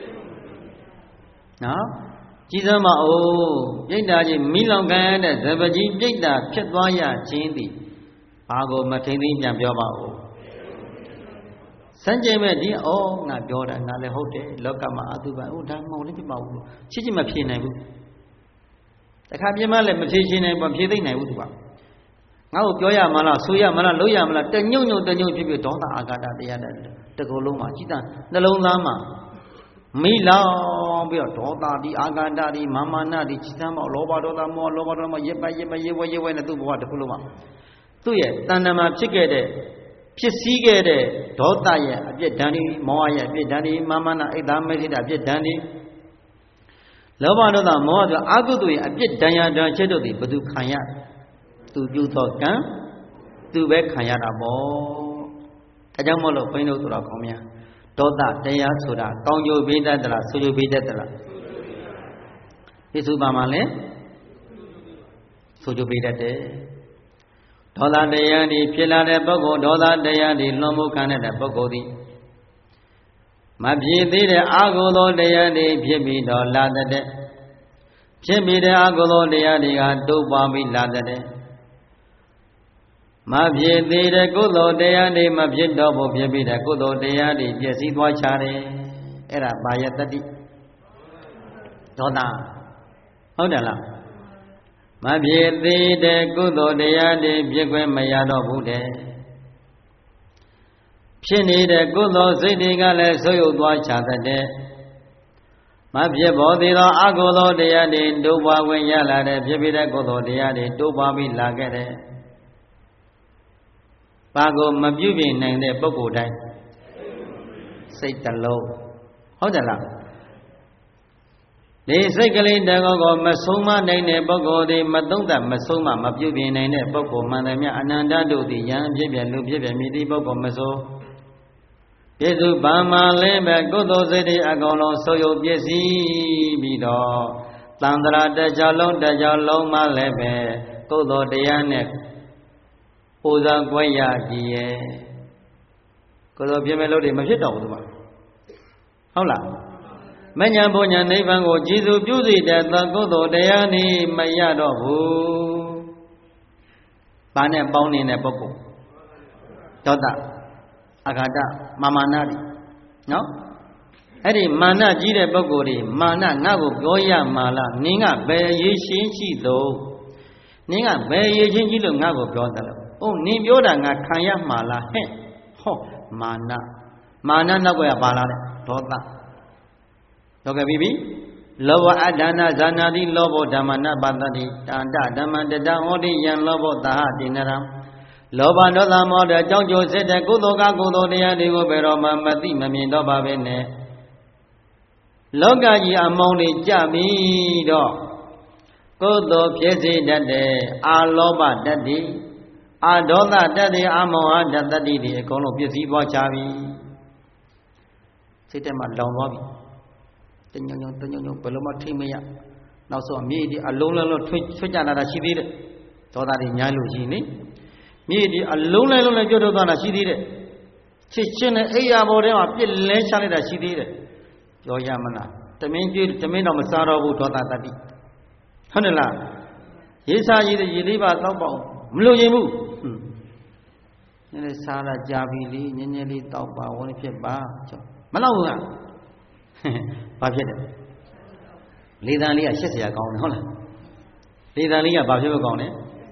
နော်ကြည်စမ်းမအိုးပြိတ္တာကြီးမိလောင်ခံရတဲ့ဇပကြီးပြိတ္တာဖြစ်သွားရခြင်းသည်ဘာကိုမထိန်သိမ်းပြန်ပြောပါဦးစံကြိမ်မဲ့ဒီငါပြောတာငါလည်းဟုတ်တယ်လောကမှာအတုပါဒါမဟုတ်လည်းပြပါဘူးချစ်ချစ်မဖြေနိုင်ဘူးတခါပြင်းမလည်းမဖြေရှင်းနိုင်ဘူးဖြေသိမ့်နိုင်ဘူးသူကငါ့ကိုပြောရမလားဆိုရမလားလုပ်ရမလားတညုံဖြစ်ဖြစ်ဒေါသအာဃာတတရားတဲ့တကူလုံးမှာจิตနှလုံးသားမှာမိလောင်ပြီးတော့ဒေါသဒီအာဃာတဒီမာမနာဒီจิตမ်းမောလောဘဒေါသမောရက်ပတ်နဲ့သူ့ဘဝတကူလုံးမှာသူ့ရဲ့တဏ္ဍာမှာဖြစ်ခဲ့တဲ့ဖြစ်စည်းခဲ့တဲ့ဒေါသရဲ့အပြစ်ဒဏ်ဒီမောဟရဲ့အပြစ်ဒဏ်ဒီမာမနာအိတ်သားမေထိတဲ့အပြစ်ဒဏ်ဒီလောဘဒေါသမောဟတို့အကုသိုလ်ရဲ့အပြစ်ဒဏ်ရာဒဏ်ချက်တို့သည်ဘယ်သူခံရသူပြုသောကံသူပဲခံရတာပေါ့ဒါကြောင့်မလို့ဘိန်းတို့ဆိုတော့ခေါင်းများဒေါသတရားဆိုတာကောင်းကျိုးပေးတတ်သလားဆိုးကျိုးပေးတတ်သလားဒီစုပါမှာလဲဆိုးကျိုးပေးတတ်တယ်ဒေါသတရားဒီဖြစ်လာတဲ့ပုဂ္ဂိုလ်ဒေါသတရားဒီလွန်မှုခံတဲ့ပုဂ္ဂိုလ်သည်မဖြစ်သေးတဲ့အကုသိုလ်တရားတွေဖြစ်ပြီးတော့လာတဲ့ဖြစ်ပြီးတဲ့အကုသိုလ်တရားတွေကတုပ်ပွားပြီးလာတဲ့မဖြစ်သေးတဲ့ကုသိုလ်တရားတွေမဖြစ်တော့ဘူးဖြစ်ပြီးတဲ့ကုသိုလ်တရားတွေပြည့်စည်သွားချတယ်အဲ့ဒါဘာယတတိဒေါသဟုတ်တယ်လားမဖြစ်သေးတဲ့ကုသိုလ်တရားတွေဖြစ်ခွင့်မရတော့ဘူးတဲ့ဖြစ်နေတဲ့ကုသိုလ်စိတ်တွေကလည်းဆုပ်ယုပ်သွားချတဲ့မဖြစ်ပေါ်သေးသောအကုသိုလ်တရားတွေတိုးပွားဝင်ရလာတဲ့ဖြစ်ပြီးတဲ့ကုသိုလ်တရားတွေတိုးပွားပြီးလာခဲ့တဲ့ဘာကိုမပြုပြင်နိုင်တဲ့ပုဂ္ဂိုလ်တိုင်းစိတ်တစ်လုံးဟုတ်တယ်လားဒီစိတ်ကလေးတကောကိုမဆုံးမနိုင်တဲ့ပုဂ္ဂိုလ်ဒီမသုံးသပ်မဆုံးမမပြုပြင်နိုင်တဲ့ပုဂ္ဂိုလ်မှန်တယ်မြအနန္တတို့သည်ယံဖြစ်ပြလူဖြစ်ပြမြည်သည့်ပုဂ္ဂိုလ်မဆိုပြည့်စုံဘာမှလည်းပဲကုသိုလ်စိတ်တွေအကုန်လုံးဆုပ်ယုပ်ပြည့်စည်ပြီးတော့တန်ត្រာတစ်ကြောင်လုံးမှလည်းပဲကုသိုလ်တရားနဲ့ပူဇော်ကြွရကြည်ရဲ့ကုသိုလ်ပြည့်မဲ့လို့တွေမဖြစ်တော့ဘူးသူကဟုတ်လားမဉ္ဇဉ်ဘုံညာနိဗ္ဗာန်ကိုကြည်စုပြုစေတဲ့ကုသိုလ်တရားနေမရတော့ဘူး။ဘာနဲ့ပေါင်းနေတဲ့ပုဂ္ဂိုလ်ဒေါသအဃာတမာနတွေနော်အဲ့ဒီမာနကြီးတဲ့ပုဂ္ဂိုလ်တွေမာနငါ့ကိုပြောရမှာလားနင်းကဘယ်ရေးရှင်းရှိတော့နင်းကဘယ်ရေးချင်းကြီးလို့ငါ့ကိုပြောတယ်လို့ဟုတ်နင်းပြောတာငါခံရမှာလားဟဲ့ဟောမာနနောက်ကပါလာတဲ့ဒေါသတော့ကြပြီလောဘအဒါနဇာနာတိလောဘောဓမ္မနာပတ္တိတန္တဓမ္မတတဟောတိယံလောဘောတာဟတိနရံလောဘဒေါသမောဟအကြောင်းကျိုးစစ်တဲ့ကုသိုလ်ကကုသိုလ်တရားတွေကိုဘယ်တော့မှမသိမမြင်တော့ပါပဲနဲ့လောကကြီးအမောင်းတွေကြပြီးတော့ကုသိုလ်ဖြစ်စေတတ်တဲ့အာလောဘတတ္တိအာဒေါသတတ္တိအာမောဟတတ္တိတွေအကုန်လုံးပြည့်စည်သွားကြပြီစိတ်ထဲမှာလောင်သွားပြီတညုံဘယ်လိုမှထိမရနောက်ဆုံးမြေဒီအလုံးလုံးထွတ်ကြလာတာရှိသေးတယ်ဒေါသတွေညားလို့ရှိနေမြေဒီအလုံးလုံးကြွတော့သွားတာရှိသေးတယ်ချစ်ချင်းနဲ့အိယာဘော်ထဲမှာပြစ်လဲချလိုက်တာရှိသေးတယ်ပြောရမလားတမင်းတော့မစားတော့ဘူးဒေါသတတ္တိဟုတ်တယ်လားရေးစားရေးရေလေးပါတောက်ပေါ့မလို့ရင်ဘူးနည်းနည်းစားတာကြာပြီလေညည်းလေးတောက်ပါဝင်ဖြစ်ပါမလောက်ဘူးကဘာဖြစ်တယ်လေတံလေးကရှက်เสียကောင်းတယ်ဟုတ်လားလေတံလေးကဘာဖြစ်လို့ကောင်းလဲ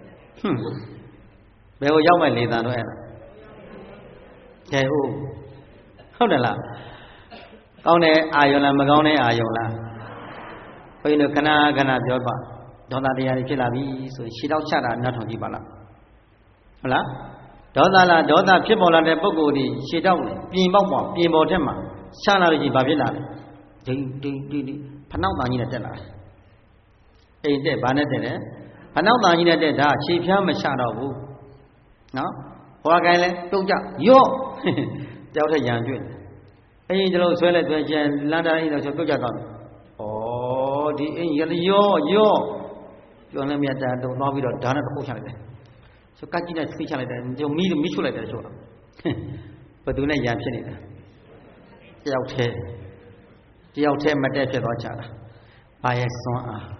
ဘယ်ကိုရောက်မဲ့လေတံတော့အဲ့ဒါကျဲဟုတ်တယ်လားကောင်းတဲ့အာယုံလားမကောင်းတဲ့အာယုံလားဘုန်းကြီးတို့ခဏပြောပါဒေါသတရားတွေဖြစ်လာပြီဆိုရင်ခြေထောက်ချတာနောက်ထောင်ကြည့်ပါလားဟုတ်လားဒေါသလားဒေါသဖြစ်ပေါ်လာတဲ့ပုဂ္ဂိုလ်ဒီခြေထောက်ပြင်ပေါ်ထက်မှာချလာလို့ကြီးဘာဖြစ်လာလဲဒိန်ဖနှောက်သားကြီးနဲ့တက်လာတယ်အိမ်တက်ဘာနဲ့တက်လဲဖနှောက်သားကြီးနဲ့တက်ဒါခြေဖျားမချတော့ဘူးနော်ဟွာကိုင်းလဲတုံကြရော့ကြောက်ထက်ရံကျွတ်အိမ်ကျွန်တော်ဆွဲလိုက်ပြန်ကျန်လန်တာအိမ်တော့ပြုတ်ကြတော့ဩဒီအိမ်ရော့ပြောလဲမြတ်တာတုံသွားပြီးတော့ဓာတ်နဲ့တစ်ခုချလိုက်တယ်ဆိုကတ်ကြီးနဲ့ဖိချလိုက်တယ်ကျွန်မီးချွတ်လိုက်တယ်ချို့တော့ဘယ်သူနဲ့ရံဖြစ်နေတာတယောက်တည်းမတက်ဖြစ်သွားကြတာဘာရဲ့စွမ်းအား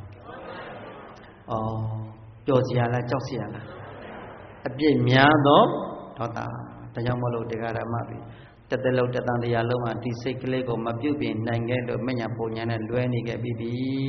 ပျော်စရာလားကြောက်စရာလားအပြည့်များသောဒေါသဒါကြောင့်မလို့တရားဓမ္မတွေတသက်လုံးတသံတရားလုံးမှာဒီစိတ်ကလေးကိုမပြုတ်ပြင်နိုင်ခဲ့လို့မညာပုံညာနဲ့လွဲနေခဲ့ပြီ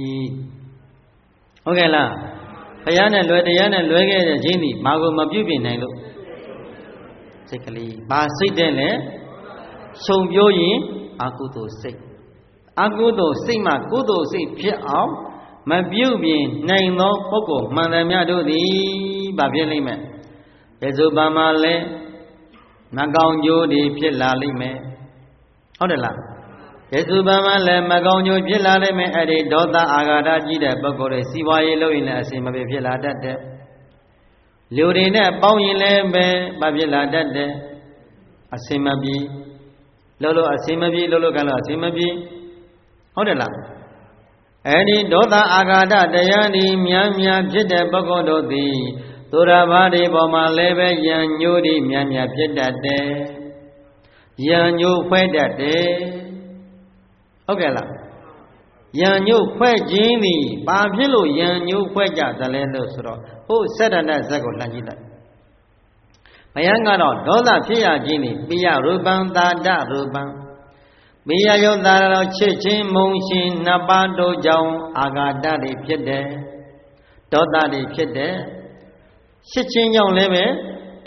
ဟုတ်ကဲ့လားဘုရားနဲ့လွဲတရားနဲ့လွဲခဲ့တဲ့ခြင်းဒီဘာကိုမပြုတ်ပြင်နိုင်လို့စိတ်ကလေးဘာစိတ်တဲ့လဲရှုံပြောရင်အကုသိုလ်စိတ်မှကုသိုလ်စိတ်ဖြစ်အောင်မပြုတ်ပြင်နိုင်သောပုဂ္ဂိုလ်မှန်တယ်များတို့သည်ဘာဖြစ်လိမ့်မယ်ဘယ်ဆိုပါမှလဲမကောင်းကျိုးတွေဖြစ်လာလိမ့်မယ်ဟုတ်တယ်လားဘယ်ဆိုပါမှလဲမကောင်းကျိုးဖြစ်လာလိမ့်မယ်အဲ့ဒီဒေါသအာဃာတကြီးတဲ့ပုဂ္ဂိုလ်တွေစီးပွားရေးလုပ်ရင်လည်းအစင်မပြေဖြစ်လာတတ်တယ်လူတွေနဲ့ပေါင်းရင်လည်းပဲမဖြစ်လာတတ်တယ်အစင်မပြေလို့အစင်မပြေလို့ကလည်းအစင်မပြေဟုတ်တယ်လားအဲ့ဒီဒေါသအာဃာတတရားဤများဖြစ်တဲ့ပုဂ္ဂိုလ်တို့သည်သူရဘာတွေပေါ်မှာလည်းပဲယံညိုးတွေများဖြစ်တတ်တယ်ယံညိုးဖွဲ့တတ်တယ်ဟုတ်ကဲ့လားယံညိုးဖွဲ့ခြင်းသည်ဘာဖြစ်လို့ယံညိုးဖွဲ့ကြသလဲလို့ဆိုတော့ဟိုစက္ကန့်ဇက်ကိုလှမ်းကြည့်လိုက်ဘယံကတော့ဒေါသဖြစ်ရခြင်းသည်ပိယရူပံသာဒရူပံပိယယုတ်သာတော်ချစ်ချင်းမုံရှင်နှစ်ပါးတို့ကြောင့်အာဃာတတွေဖြစ်တယ်ဒေါသတွေဖြစ်တယ်ချစ်ချင်းကြောင့်လည်းပဲ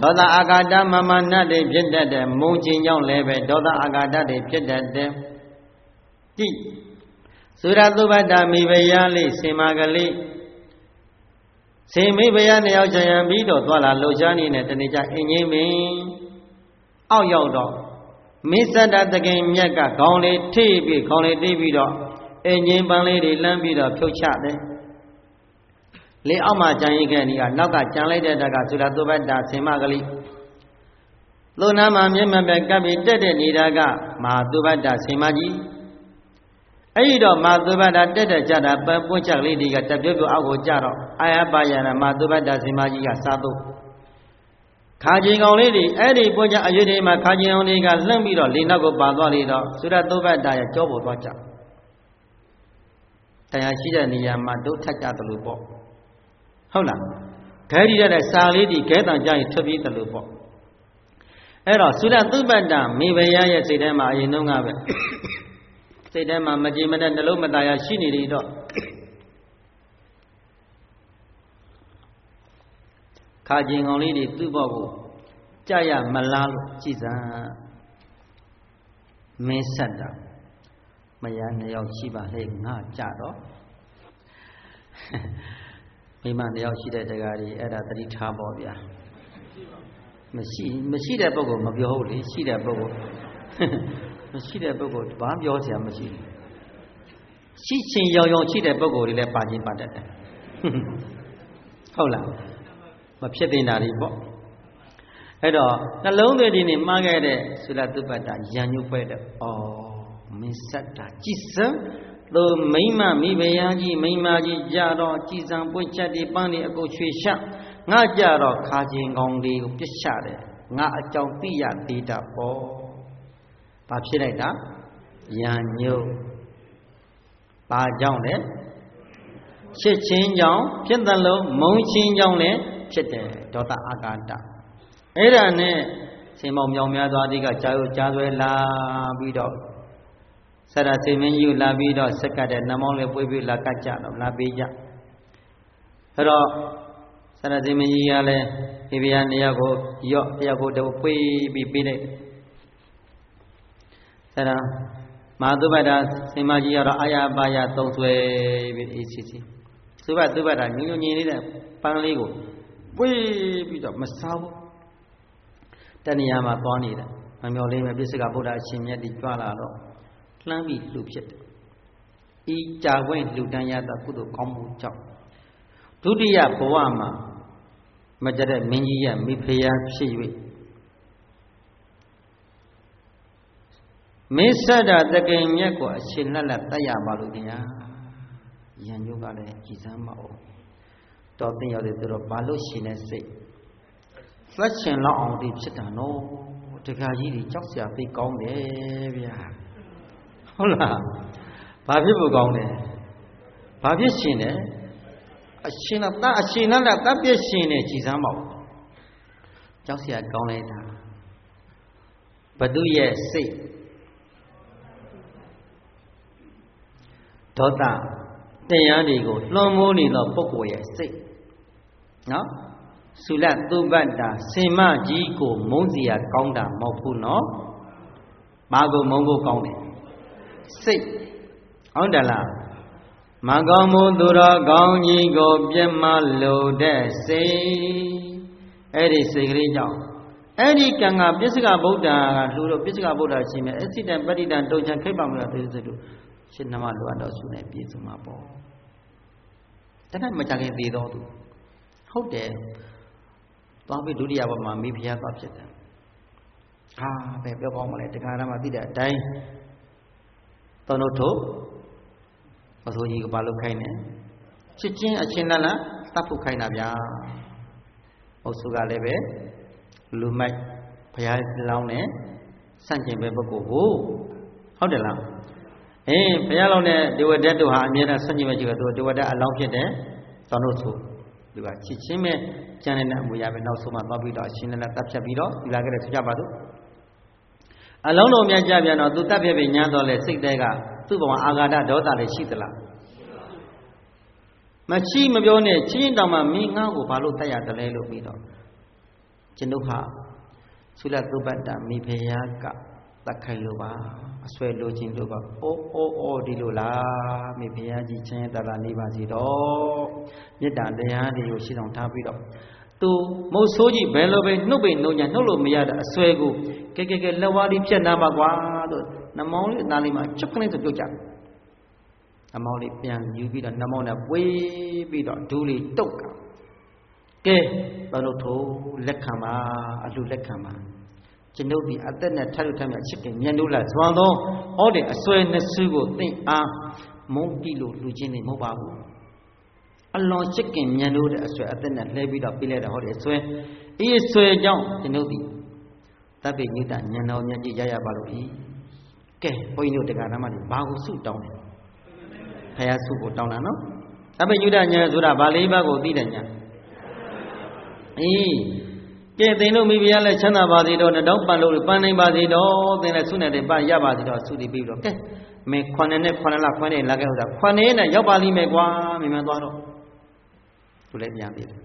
ဒေါသအာဃာတမမာနတွေဖြစ်တတ်တယ်မုန်းခြင်းကြောင့်လည်းပဲဒေါသအာဃာတတွေဖြစ်တတ်တယ်တိသုရသုဘတ္တမိဘယလေးစေမာကလေးစေမိဘယနှစ်ယောက်ချရံပြီးတော့သွားလာလှုပ်ရှားနေတဲ့တနေ့ကျအင်းကြီးမင်းအောက်ရောက်တော့မိစ္ဆဒတကိမြတ်ကခေါင်းလေးထိပြီးခေါင်းလေးတိပြီးတော့အင်းကြီးပန်းလေးတွေလှမ်းပြီးတော့ဖြုတ်ချတယ်လေအောက်မှာကြံရင်ခဲ့နေကနောက်ကကြံလိုက်တဲ့တက်ကသုရသုဘတ္တစေမကလေးလူနာမှာမျက်မှန်ပဲကပ်ပြီးတက်တဲ့နေတာကမဟာသုဘတ္တစေမကြီးအဲ့ဒီတော့မဟာသုဘတ္တတက်တဲ့ကြတာပွင့်ချက်ကလေးတွေကတပြုတ်ပြုတ်အောက်ကိုကြတော့အာယပါယနာမဟာသုဘတ္တစေမကြီးကစားတော့ခါချင်းကောင်လေးတွေအဲ့ဒီပွင့်ချက်အရွယ်တွေမှာခါချင်းကောင်လေးကလှမ်းပြီးတော့လေနောက်ကိုပါသွားလေတော့သုရသုဘတ္တရဲ့ကြောပေါ်သွားကြတရားရှိတဲ့နေရာမှာဒုထက်ကြတယ်လို့ပေါ့ဟုတ်လားခဲဒီတဲ့စာလေးဒီခဲတန်ကြရင်ထွက်ပြေးတယ်လို့ပေါ့အဲ့တော့သုရသုဘတ္တမိဘယရဲ့စိတ်ထဲမှာအရင်တုန်းကပဲစိတ်ထဲမှာမကြည်မတဲ့နှလုံးမသားရရှိနေတယ်တော့ခါကျင်ကောင်လေးတွေသူ့ဘောကိုကြရမလားလို့ကြည်စမ်းမင်းဆက်တာမယားနှစ်ယောက်ရှိပါလေငါကြတော့မိမနှစ်ယောက်ရှိတဲ့တကားကြီးအဲ့ဒါသတိထားပေါ့ဗျာမရှိတဲ့ပုဂ္ဂိုလ်မပြောဘူးလေရှိတဲ့ပုဂ္ဂိုလ်မရှိတဲ့ပုဂ္ဂိုလ်ဘာပြောစရာမရှိဘူးရှိချင်းရောင်ရောင်ရှိတဲ့ပုဂ္ဂိုလ်တွေလည်းပါချင်းပါတတ်တယ်ဟုတ်လားမဖြစ်တင်တာတွေပေါ့အဲ့တော့နှလုံးသွေးဒီနေ့မှားခဲ့တဲ့သုလသုဘတ္တရံညုပွဲတဲ့ဩမင်းဆက်တာကြည်စံသူမိမမိဖုရားကြီးမိမကြီးကြတော့ကြည်စံပွင့်ချက်တွေပန်းတွေအကုန်ချွေရှငါကြတော့ခါချင်းကောင်းလေးကိုပြစ်ချတယ်ငါအကြောင်းသိရသေးတာပေါ့ဘာဖြစ်လိုက်တာရံညုဘာကြောင့်လဲချစ်ချင်းကြောင့်ဖြစ်တယ်လို့မုန်းချင်းကြောင့်လည်းဖြစ်တယ်ဒေါသအာဃာတအဲ့ဒါနဲ့စင်မောင်မြောင်များသွားတိကကြာရုပ်ကြာသွဲလာပြီးတော့ဆရာစေမင်းကြီးလာပြီးတော့စက်ကတ်တဲ့နှမောင်းလေးပွေးပြီးလာကတ်ကြတော့လာပေးကြအဲ့တော့ဆရာစေမင်းကြီးကလည်းဒီဗျာနေရာကိုရော့တရားကိုတော့ပွေးပြီးပေးလိုက်ဆရာမဟာသုဘတ္တစေမကြီးကတော့အာရပါယသုံးဆွဲပြီးအေးစီစီသုဘသုဘတ္တညင်ညင်လေးတဲ့ပန်းလေးကိုပွေးပြီးတော့မစားဘူးတဏှာမှာသွားနေတယ်မမျော်လေးမဲ့ပြစ္ဆကဗုဒ္ဓအရှင်မြတ်ဒီကြွလာတော့လှမ်းပြီးလှူဖြစ်တယ်ဤကြာခွင့်လှူဒန်းရသောကုသိုလ်ကောင်းမှုကြောင့်ဒုတိယဘဝမှာမကြတဲ့မင်းကြီးရဲ့မိဖုရားဖြစ်၍မစ္ဆဒတကိမြတ်ကိုအရှင်လက်လက်တတ်ရပါလို့တရားရံညုကလည်းကြည်စမ်းမအောင်တော်သိရတယ်သူတော့ဘာလို့ရှင်နေစိတ်သက်ရှင်လောက်အောင်ဒီဖြစ်တာနော်တခါကြီးကြီးကြောက်စရာသိကောင်းတယ်ဗျာဟုတ်လားဘာဖြစ်ဖို့ကောင်းတယ်ဘာဖြစ်ရှင်တယ်အရှင်ကတအရှင်လက်တပ်ပြည့်ရှင်နေကြည်စမ်းမအောင်ကြောက်စရာကောင်းလိုက်တာဘသူရဲ့စိတ်ဒေါသတရားတွေကိုလွှမ်းမိုးနေသောပုဂ္ဂိုလ်ရဲ့စိတ်နော်သုလသုဘတ္တစေမကြီးကိုမုန်းစရာကောင်းတာမဟုတ်ဘူးနော်ဘာကိုမုန်းဖို့ကောင်းတယ်စိတ်ဟုတ်တယ်လားမကောင်းမှုသူတော်ကောင်းကြီးကိုပြတ်မလို့တဲ့စိတ်အဲ့ဒီစိတ်ကလေးကြောင့်အဲ့ဒီကံကပြစ္ဆကဗုဒ္ဓကလှူတော့ပြစ္ဆကဗုဒ္ဓရှင်မြတ်အစိတံပဋိတံတုံချံခိပ္ပမလို့သိစိတ်တို့ရှင်နမလိုအပ်တော်ဆုနဲ့ပြည့်စုံမှာပေါ့တခါမကြခင်သေးတော်သူဟုတ်တယ်သွားပြီးဒုတိယဘဝမှာမိဖုရားသွားဖြစ်တယ်ဟာပဲပြောကောင်းမလဲတခါတည်းမှသိတဲ့အတိုင်းသောနုထုမဆိုးကြီးကဘာလို့ခိုင်းနေချစ်ချင်းအချင်းနဲ့လားတတ်ဖို့ခိုင်းတာဗျာအုပ်စုကလည်းပဲလူမိုက်ဘုရားလောင်းနဲ့စန့်ကျင်ပဲပုဂ္ဂိုလ်ကိုဟုတ်တယ်လားဘုရားလောင်းနဲ့ဒေဝဒတ်တို့ဟာအမြဲတမ်းစန့်ကျင်ပဲရှိတယ်သူဒေဝဒတ်အလောင်းဖြစ်တယ်သောနုထုသူကချစ်ချင်းပဲကျန်တဲ့အမူအရာပဲနောက်ဆုံးမှသွားပြီးတော့အချင်းနဲ့တပ်ဖြတ်ပြီးတော့ဒီလာခဲ့တယ်ဆိုကြပါစို့အလုံးလုံးများကြပြန်တော့သူတပ်ဖြတ်ပြီးညာတော့လေစိတ်တဲကသူ့ဘဝအာဃာတဒေါသလည်းရှိသလားမရှိမပြောနဲ့ချင်းတောင်မှမင်းငါ့ကိုဘာလို့တတ်ရတယ်လဲလို့ပြီးတော့ကျွန်ုပ်ဟာသုလသုဘတ္တမိဖုရားကတတ်ခိုင်လို့ပါအဆွဲလိုချင်လို့ပါအိုးဒီလိုလားမိဖုရားကြီးချမ်းသာတာနေပါစေတော့မေတ္တာတရားတွေကိုရှင်းဆောင်ထားပြီးတော့သူမုတ်ဆိုးကြီးဘယ်လိုပဲနှုတ်ပိန်နှုတ်ညာနှုတ်လို့မရတဲ့အဆွဲကိုကဲလက်ဝါးလေးဖြတ်နာပါကွာလို့နှမောင်းလေးအသားလေးမှာချုပ်ကလေးဆိုပြုတ်ကြနှမောင်းလေးပြန်ယူပြီးတော့နှမောင်းနဲ့ပွေးပြီးတော့ဒူးလေးတုတ်ကဲဘာလို့ထိုးလက်ခံပါအလှလက်ခံပါကျွန်ုပ်ဒီအသက်နဲ့ထပ်လို့ထပ်မြချစ်ခင်မြန်လို့လားဇွန်သောဟောတဲ့အဆွဲနှစ်စုကိုသင်အားမုန်းတိလို့လူချင်းနေမဟုတ်ပါဘူးအလွန်ချစ်ခင်မြန်လို့တဲ့အဆွဲအသက်နဲ့လှဲပြီးတော့ပြလိုက်တာဟောတဲ့အဆွဲအေးဆွဲကြောင့်ကျွန်ုပ်ဒီတပ်ပိညုတဉာဏ်တော်မြတ်ကြီးရပါလို့ဤကဲဘုန်းကြီးတို့တရားဓမ္မတွေဘာကိုစုတောင်းလဲဖယားစုကိုတောင်းတာနော်တပ်ပိညုတဉာဏ်ဆိုတာဗာလေးပါးကိုသိတဲ့ဉာဏ်အေးကဲသင်တို့မိဖုရားလည်းချမ်းသာပါစေတော့နှောင်းပန်လို့ပန်းနိုင်ပါစေတော့သင်လည်းဆုနဲ့တဲ့ပန်းရပါစေတော့ဆုတည်ပြီးတော့ကဲမင်း9နဲ့9လခွန်းနဲ့လာခဲ့တော့9နဲ့ရောက်ပါလိမ့်မယ်ကွာမင်းမသွားတော့သူလည်းပြန်သေးတယ်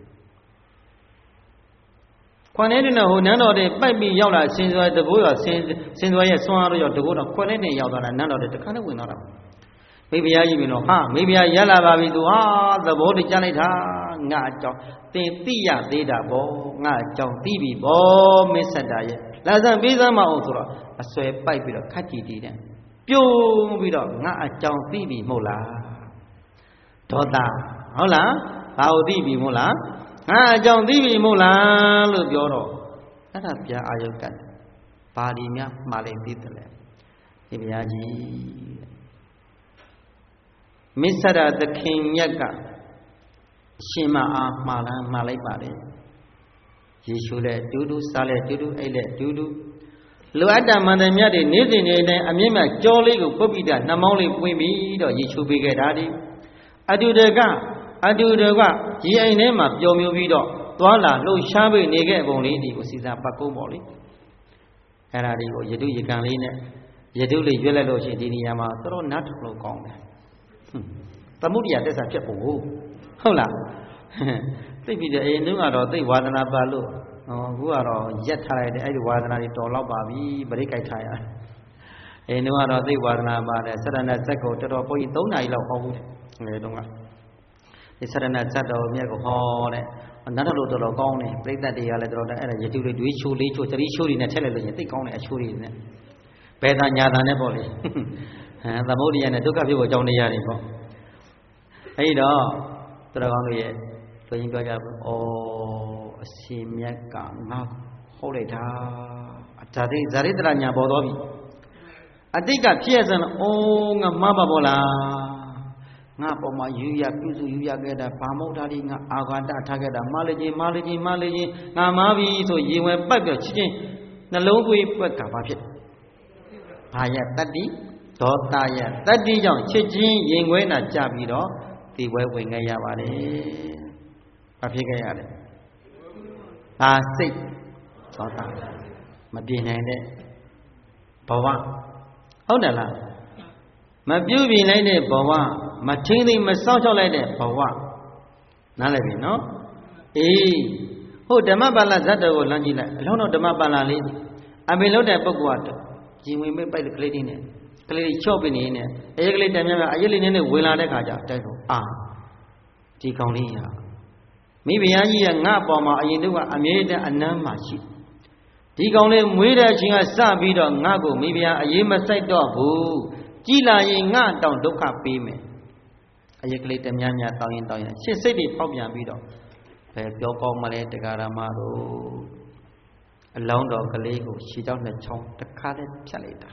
9နဲ့ဟိုနန်းတော်တွေပိုက်ပြီးရောက်လာစင်စွဲတကိုးရစင်စွဲရဲ့ဆွမ်းအားတော့တကိုးတော့9နဲ့ရောက်သွားတာနန်းတော်တွေတခါနဲ့ဝင်သွားတာမိဖုရားကြီးမင်းတော့ဟာမိဖုရားရလာပါပြီသူဟာသဘောတကြားလိုက်တာငါအကြောင်းသင်သိရသေးတာဗောငါအကြောင်းသိပြီဗောမင်းဆက်တာရဲ့လာစံပေးစမ်းမအောင်ဆိုတော့အဆွဲပိုက်ပြီးတော့ခတ်ကြည့်တည်တယ်ပြုံးပြီးတော့ငါအကြောင်းသိပြီမဟုတ်လားဒေါသဟုတ်လားဘာကိုသိပြီမဟုတ်လားငါအကြောင်းသိပြီမဟုတ်လားလို့ပြောတော့အဲ့ဒါပြန်အာယုတ်ကတ်ဘာဒီများမှားလိမ့်သိတယ်လေဒီဘုရားကြီးမစ္ဆရသခင်မြတ်ကအရှင်မအားမှားလိုက်ပါလေယေရှုလည်းတူတူစားလည်းတူတူအိတ်လည်းတူတူလိုအပ်တဲ့မန္တမြတ်တွေနေ့စဉ်နေ့တိုင်းအမြင့်မြတ်ကြောလေးကိုပုပ်ပြီးတာနှမောင်းလေးပွင့်ပြီးတော့ယေရှုပေးခဲ့တာဒီအတူတကရေအိမ်ထဲမှာပျော်မြူပြီးတော့သွားလာလှုပ်ရှားပြီးနေခဲ့ပုံလေးဒီကိုစီစာပတ်ကုန်းပေါ့လေအဲ့ဒါဒီကိုယတုယကံလေးနဲ့ယတုလေးရွက်လိုက်လို့ရှိရင်ဒီနေရာမှာတော်တော်နတ်ထလို့ကောင်းတယ်သမုဒ္ဒရာတက်စာဖြစ်ဖို့ဟုတ်လားသိပြီတဲ့အိမ်တုန်းကတော့သိဝါဒနာပါလို့အခုကတော့ရက်ထားလိုက်တယ်အဲ့ဒီဝါဒနာတွေတော်တော့ပါပြီဗရိတ်ကြိုက်ထားရအိမ်တုန်းကတော့သိဝါဒနာပါတယ်စရဏဇက်ကိုတော်တော်ဘုန်းကြီး3နာရီလောက်ဟောဘူးငယ်တုန်းကဒီစရဏဇက်တော်မြတ်ကိုဟောတဲ့နတ်တော်တော်တော်ကောင်းတယ်ပြိဿတ်တွေကလည်းတော်တော်အဲ့ဒါရတုတွေတွေးချိုလေးချိုသတိချိုတွေနဲ့ထက်လိုက်လို့ရင်သိကောင်းတယ်အချိုးတွေနဲ့ဘယ်သာညာသာနဲ့ပေါ့လေသမုဒ္ဒရာနဲ့ဒုက္ခဖြစ်ဖို့အကြောင်းတရားတွေပေါ့အဲ့တော့တော်ကောင်းတို့ရဲ့ဘုရင်ပြောကြဘူးဩအရှင်မြတ်ကငါဟောလိုက်တာဇာတိတရညာပေါ်တော်ပြီအတိတ်ကဖြစ်ရစံဩငါမှားပါဘောလားငါပေါ်မှာယူရပြုစုယူရခဲ့တာဘာမဟုတ်တာဒီငါအာဃာတထားခဲ့တာမှားလေချင်းငါမှားပြီဆိုရင်ဝင်ပတ်ပြချင်းနှလုံးသွေးပွက်ကဘာဖြစ်ဘာယတတ္တိဒေါသယတတ္တိကြောင့်ချစ်ချင်းရင်ခွဲနာကြပြီးတော့ဒီဝဲဝင်ခဲ့ရပါတယ်။ဘာဖြစ်ခဲ့ရလဲ။ဘာစိတ်ဒေါသမပြေနိုင်တဲ့ဘဝဟုတ်တယ်လား။မပြုတ်ပြင်းလိုက်တဲ့ဘဝမထင်းသိမစောင့်ရှောက်လိုက်တဲ့ဘဝနားလည်ပြီနော်။အေးဟုတ်ဓမ္မပါဠဇတ်တော်ကိုလမ်းကြည့်လိုက်အလုံးတော်ဓမ္မပါဠလေးအပင်လို့တဲ့ပုဂ္ဂိုလ်ကဂျင်ဝင်ပိတ်တဲ့ကလေးတွေနဲ့ကလေးချော့ပြနေနေအရေးကလေးတည်းများအရေးလေးနဲ့ဝင်လာတဲ့ခါကျတိုက်တော့ဒီကောင်လေးဟာမိဖုရားကြီးကငါ့ပေါ်မှာအရင်တုန်းကအမြဲတမ်းအနမ်းမှရှိဒီကောင်လေးမွေးတဲ့အချိန်ကစပြီးတော့ငါ့ကိုမိဖုရားအရေးမစိုက်တော့ဘူးကြည်လာရင်ငါတောင်ဒုက္ခပေးမယ်အရေးကလေးတည်းများတောင်းရင်ရှစ်စိတ်တွေဖောက်ပြန်ပြီးတော့ဘယ်ပြောကောင်းမလဲတရားဓမ္မတို့အလောင်းတော်ကလေးကိုရှီတောက်နဲ့ချောင်းတစ်ခါတည်းဖြတ်လိုက်တာ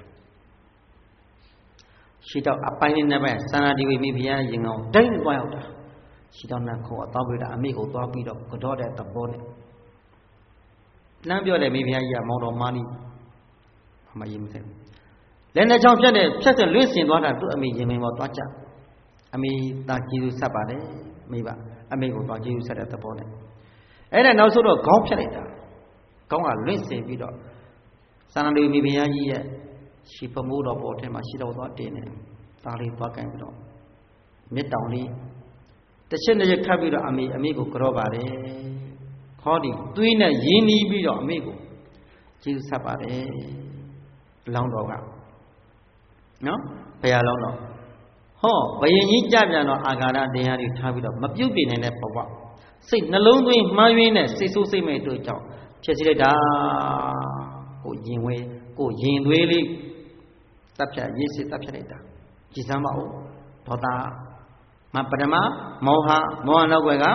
ရှီတောက်အပိုင်းနဲ့ပဲသန္တာဒီဝိမိဖုရားရင်ကောင်တိုင်းသွားရောက်တာရှီတောက်နဲ့ခေါ်သွားပြီးတော့အမိကိုသွားပြီးတော့ကတော့တဲ့သဘောနဲ့လမ်းပြောတယ်မိဖုရားကြီးကမောင်တော်မာနီမယဉ်မသိဘူးလက်နဲ့ချောင်းဖြတ်တဲ့လွင့်စင်သွားတာသူ့အမိရင်မင်းပေါ်သွားကြအမိတာကျေးဇူးဆက်ပါတယ်မိဘအမိကိုသွားကျေးဇူးဆက်တဲ့သဘောနဲ့အဲ့ဒါနောက်ဆုံးတော့ခေါင်းဖြတ်လိုက်တာကောင်းကလွင့်စင်ပြီးတော့သန္တာဒီဝိမိဖုရားကြီးရဲ့ရှီဖမိုးတော်ပေါ်ထဲမှာရှီတော်သွားတင်းတယ်ဒါလေးသွားကန်ပြီးတော့မြစ်တောင်လေးတစ်ချက်နဲ့ခတ်ပြီးတော့အမိကိုကြောပါတယ်ခေါ်ဒီသွေးနဲ့ရင်းနှီးပြီးတော့အမေကိုကျေးဇူးဆက်ပါတယ်လောင်းတော်ကနော်ဘုရားလောင်းတော်ဟောဘယင်ကြီးကြပြန်တော့အာဃာတတရားတွေထားပြီးတော့မပြုတ်ပြနေတဲ့ဘဝစိတ်နှလုံးသွင်းမှန်းရင်းနဲ့စိတ်ဆိုးစိတ်မဲ့တို့ကြောင့်ဖြစ်စီလိုက်တာကိုရင်ဝဲကိုရင်သွေးလေးတပ်ဖြတ်ရေးစစ်တပ်ဖြတ်လိုက်တာကြည်စမ်းပါဦးဒေါသမပထမမောဟနောက်ွယ်က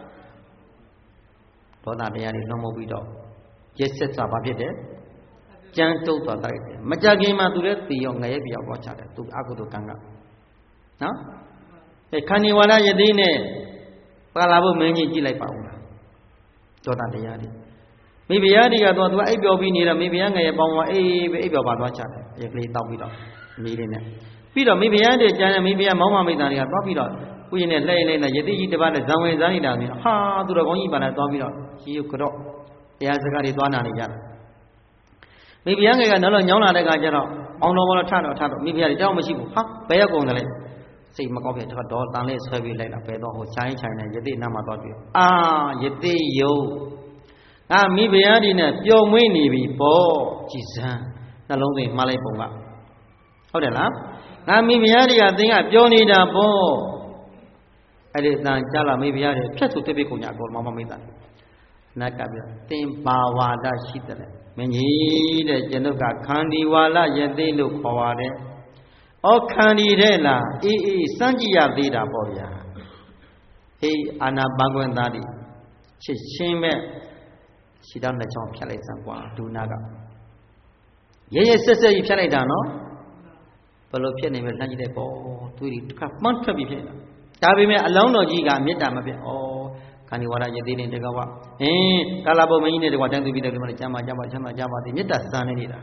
ဒေါသတရားတွေလွန်မိုးပြီးတော့ရေးစစ်စွာဘာဖြစ်တယ်ကြမ်းတုပ်သွားတိုက်တယ်မကြခင်မှာသူလည်းတည်ရောငရဲပြောက်သွားချတယ်သူအကုသိုလ်ကံကနော်အဲခန္ဒီဝါဒယသိနဲ့ပါလာဖို့မင်းကြီးကြည့်လိုက်ပါဦးလားဒေါသတရားတွေမိဖုရားတွေကတော့သူကအိပ်ပျော်ပြီးနေတာမိဖုရားငရဲပေါင်းသွားအေးပဲအိပ်ပျော်ပါသွားချတယ်အဲကလေးတောက်ပြီးတော့မိလေးနဲ့ပြီးတော့မိဖုရားတွေကျန်တဲ့မိဖုရားမောင်းမမိသားတွေကသွားပြီးတော့ဥယျာဉ်နဲ့လှည့်လိုက်နဲ့ယသိကြီးတစ်ပါးနဲ့ဇံဝင်စားနေတာမျိုးဟာသူတော်ကောင်းကြီးပါနဲ့သွားပြီးတော့ကြီးရုပ်ကတော့တရားစကားတွေသွားနာနေကြတယ်မိဖုရားငယ်ကနောက်ညောင်းလာတဲ့အခါကျတော့အောင်တော်ဘောထတော့မိဖုရားတွေတောင်းမရှိဘူးဟာဘယ်ရောက်ကုန်တယ်လဲစိတ်မကောင်းဖြစ်တော့တန်လေးဆွဲပြီးလိုက်တာဘယ်တော့ဟိုချိုင်းနဲ့ယသိနားမှာသွားပြီးအာယသိယုံမိဖုရားတွေနဲ့ပျော်မွေ့နေပြီပေါ့ကြည်စမ်းနှလုံးသွင်းမှားလိုက်ပုံကဟုတ်တယ်လားမိဖုရားတွေကသင်ကပျော်နေတာပေါ့အဲ့ဒီတန်ကြလာမိဖုရားတွေဖြတ်သူတစ်ပိကုန်ညာကောမောင်မိသားနတ်ကပြောသင်ဘာဝါဒရှိတယ်လဲမင်းကြီးတဲ့ကျွန်ုပ်ကခန္ဒီဝါလယသိလို့ခေါ်ပါတယ်။ဩခန္ဒီတဲ့လားအေးစမ်းကြည့်ရသေးတာပေါ့ဗျာ။ဟေးအာနာပါကွန်သားဒီချစ်ချင်းမဲ့ရှိတော့နှစ်ချောင်းဖြတ်လိုက်စမ်းကွာဒုနာကရဲဆက်ကြီးဖြတ်လိုက်တာနော်ဘယ်လိုဖြစ်နေမလဲလှမ်းကြည့်လိုက်ပေါ့သူဒီတစ်ခါမှန်းထွက်ပြီးဖြစ်နေတာဒါပေမဲ့အလောင်းတော်ကြီးကမေတ္တာမပြတ်ဩခန္ဒီဝါဒယသိနေတကဝကာလဘုံမင်းကြီးနဲ့တကွာတန်းသူပြီးတယ်ဒီမှာကျမ်းပါဒီမေတ္တာစံနေနေတာ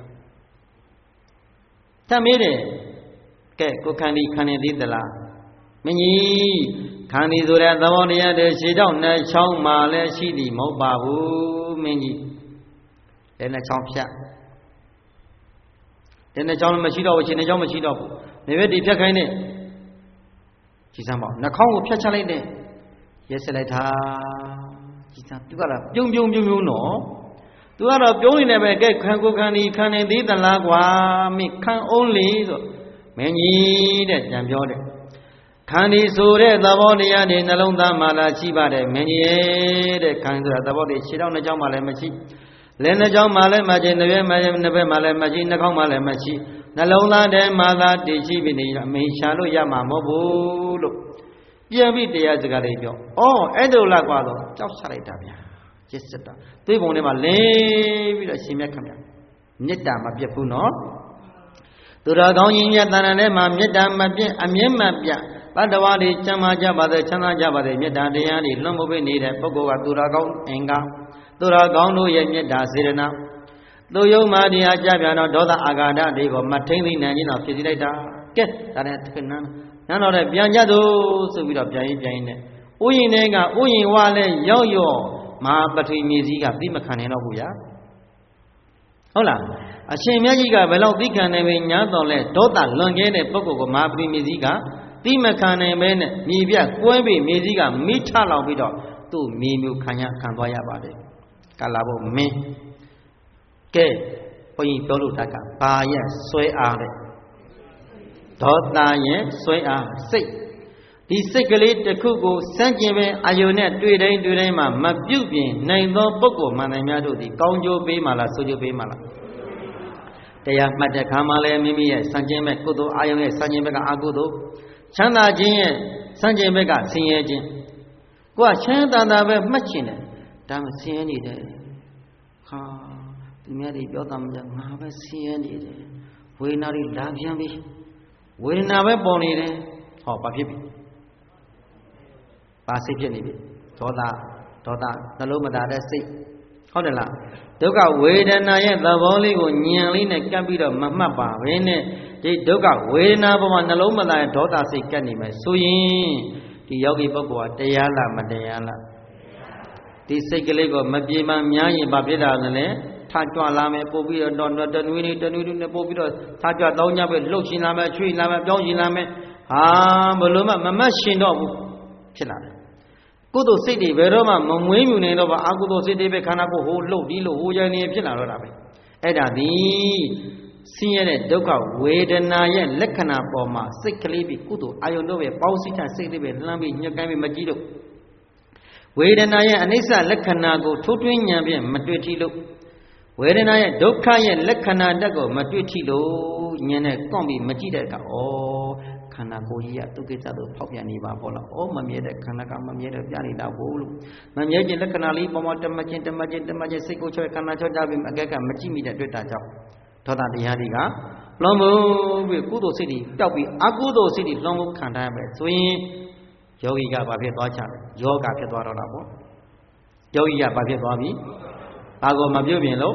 တမေးတယ်ကဲကိုခန္ဒီခံနေသေးသလားမင်းကြီးခန္ဒီဆိုတဲ့သဘောတရားတွေရှေ့တော့နှစ်ချောင်းမှလည်းရှိသည်မဟုတ်ပါဘူးမင်းကြီးလည်းနှစ်ချောင်းဖြတ်လည်းနှစ်ချောင်းလည်းမရှိတော့ဘူးရှင်နှစ်ချောင်းမရှိတော့ဘူးနေဘက်ဒီဖြတ်ခိုင်းတဲ့ကြည်စမ်းပါနှာခေါင်းကိုဖြတ်ချလိုက်တဲ့ရက်ဆက်လိုက်တာကြည်စမ်းသူကတော့ပြုံနော်သူကတော့ပြုံးနေတယ်ပဲကဲခံကိုခံဒီခံနေသေးသလားကွာမင်းခံအောင်လေဆိုမင်းကြီးတဲ့ကြံပြောတယ်ခန္ဒီဆိုတဲ့သဘောတရားတွေနှလုံးသားမှာလာရှိပါတယ်မင်းကြီးတဲ့ခံဆိုတာသဘောတွေခြေထောက်နှစ်ချောင်းမှာလည်းမရှိလက်နှစ်ချောင်းမှာလည်းမရှိနှစ်ဘက်မှာလည်းမရှိနှာခေါင်းမှာလည်းမရှိနှလုံးသားထဲမှာသာတည်ရှိပြီးနေအမေရှာလို့ရမှာမဟုတ်ဘူးလို့ပြန်ပြီးတရားစကားလေးပြောအဲ့ဒါလားကွာတော့ကြောက်ချလိုက်တာဗျာကျစ်စစ်တာသွေးပုံထဲမှာလင်းပြီးတော့ရှင်မြတ်ခမမေတ္တာမပြတ်ဘူးနော်သူတော်ကောင်းကြီးမြတ်တဏ္ဍာထဲမှာမေတ္တာမပြတ်အမြဲမပြတ်တတ္တဝါတွေချမ်းသာကြပါစေချမ်းသာကြပါစေမေတ္တာတရားတွေလွန်မိုးပေးနေတဲ့ပုဂ္ဂိုလ်ကသူတော်ကောင်းအင်္ဂါသူတော်ကောင်းတို့ရဲ့မေတ္တာစေရနာသူယုံမာတရားကြပြန်တော့ဒေါသအာဃာတတွေကိုမထိန်သိနိုင်ခြင်းတော့ဖြစ်စီလိုက်တာကဲဒါနဲ့တခဏနန်းတော်တဲ့ပြန်ကြသူဆိုပြီးတော့ပြန်ရင်နဲ့ဥယျာဉ်တွေကဥယျာဉ်ဝါလဲရောက်မဟာပထဝီမြေကြီးကသိမခံနိုင်တော့ဘူးဗျာဟုတ်လားအရှင်မြတ်ကြီးကဘယ်လောက်သိခံနိုင်ပဲညာတော်လဲဒေါသလွန်ကဲတဲ့ပုဂ္ဂိုလ်ကမဟာပထဝီမြေကြီးကသိမခံနိုင်ပဲနဲ့မြေပြကွဲပြီးမြေကြီးကမိထလောင်ပြီးတော့သူ့မြေမျိုးခံသွားရပါတယ်ကာလာဘုမင်းကဲဘုန်းကြီးပြောလို့တတ်ကဘာရဲ့ဆွဲအားလဲဒေါသရဲ့ဆွဲအားစိတ်ဒီစိတ်ကလေးတစ်ခုကိုစန့်ကျင်ပဲအာယုန်နဲ့တွေ့တိုင်းမှာမပြုတ်ပြင်နိုင်သောပုဂ္ဂိုလ်မှန်တယ်များတို့ဒီကောင်းကျိုးပေးမှလားဆိုးကျိုးပေးမှလားတရားမှတ်တဲ့ခါမှလည်းမိမိရဲ့စန့်ကျင်မဲ့ကုသိုလ်အာယုန်ရဲ့စန့်ကျင်ဘက်ကအကုသိုလ်ချမ်းသာခြင်းရဲ့စန့်ကျင်ဘက်ကဆင်းရဲခြင်းကိုကချမ်းသာပဲမှတ်ချင်တယ်ဒါမှဆင်းရဲနေတယ်ဟာသူများတွေပြောတာမကြငါပဲဆင်းရဲနေတယ်ဝေဒနာတွေလာပြန်ပြီဝေဒနာပဲပေါ်နေတယ်ဟောဘာဖြစ်ပြီပါစိတ်ဖြစ်နေပြီဒေါသနှလုံးမသာတဲ့စိတ်ဟုတ်တယ်လားဒုက္ခဝေဒနာရဲ့သဘောလေးကိုညံလေးနဲ့ကပ်ပြီးတော့မမှတ်ပါဘဲနဲ့ဒီဒုက္ခဝေဒနာပေါ်မှာနှလုံးမသာတဲ့ဒေါသစိတ်ကပ်နေမယ်ဆိုရင်ဒီယောဂီပုဂ္ဂိုလ်ကတရားလားမတရားလားဒီစိတ်ကလေးကိုမပြေမများရင်ဘာဖြစ်တာလဲထားကြွလာမယ်ပို့ပြီးတော့တနွေးနဲ့ပို့ပြီးတော့ထားကြွတောင်းကြပဲလှုပ်ရှင်လာမယ်ချွေးလာမယ်ပြောင်းရှင်လာမယ်ဟာဘလို့မမတ်ရှင်တော့ဘူးဖြစ်လာတယ်ကုသိုလ်စိတ်တွေဘယ်တော့မှမမွေးမြူနေတော့ပါအကုသိုလ်စိတ်တွေပဲခန္ဓာကိုယ်ဟိုလှုပ်ဒီလိုဟိုကြနေဖြစ်လာတော့တာပဲအဲ့ဒါသည်ဆင်းရဲတဲ့ဒုက္ခဝေဒနာရဲ့လက္ခဏာပေါ်မှာစိတ်ကလေးပြီးကုသိုလ်အာယုန်တို့ပဲပေါင်းစည်းထားစိတ်တွေပဲလှမ်းပြီးညှက်ကိုင်းပြီးမကြည့်လို့ဝေဒနာရဲ့အနိစ္စလက္ခဏာကိုထိုးထွင်းဉာဏ်ဖြင့်မတွေ့ထီလို့ဝေဒနာရဲ့ဒုက္ခရဲ့လက္ခဏာတက်ကိုမတွေ့ထီလို့ဉာဏ်နဲ့ကောင့်ပြီးမကြည့်တဲ့အခါခန္ဓာကိုယ်ကြီးကသူကိစ္စတို့ဖောက်ပြန်နေပါဘောလားမမြဲတဲ့ခန္ဓာကမမြဲတဲ့ပြနေတာဘို့လို့မမြဲခြင်းလက္ခဏာလေးပေါ်မှာတမချင်းစိတ်ကိုချွဲခန္ဓာချွတ်ကြပြီးအကဲကမကြည့်မိတဲ့တွေ့တာကြောင့်ဒေါသတရားတွေကလွန်မှုပြီးကုသိုလ်စိတ်တွေတောက်ပြီးအကုသိုလ်စိတ်တွေလွန်မှုခံထားရမယ်ဆိုရင်ယောဂီကဘာဖြစ်သွားချလဲယောဂဖြစ်သွားတော့တာပေါ့ယောဂီကဘာဖြစ်သွားပြီဘာကိုမပြုတ်ပြင်လို့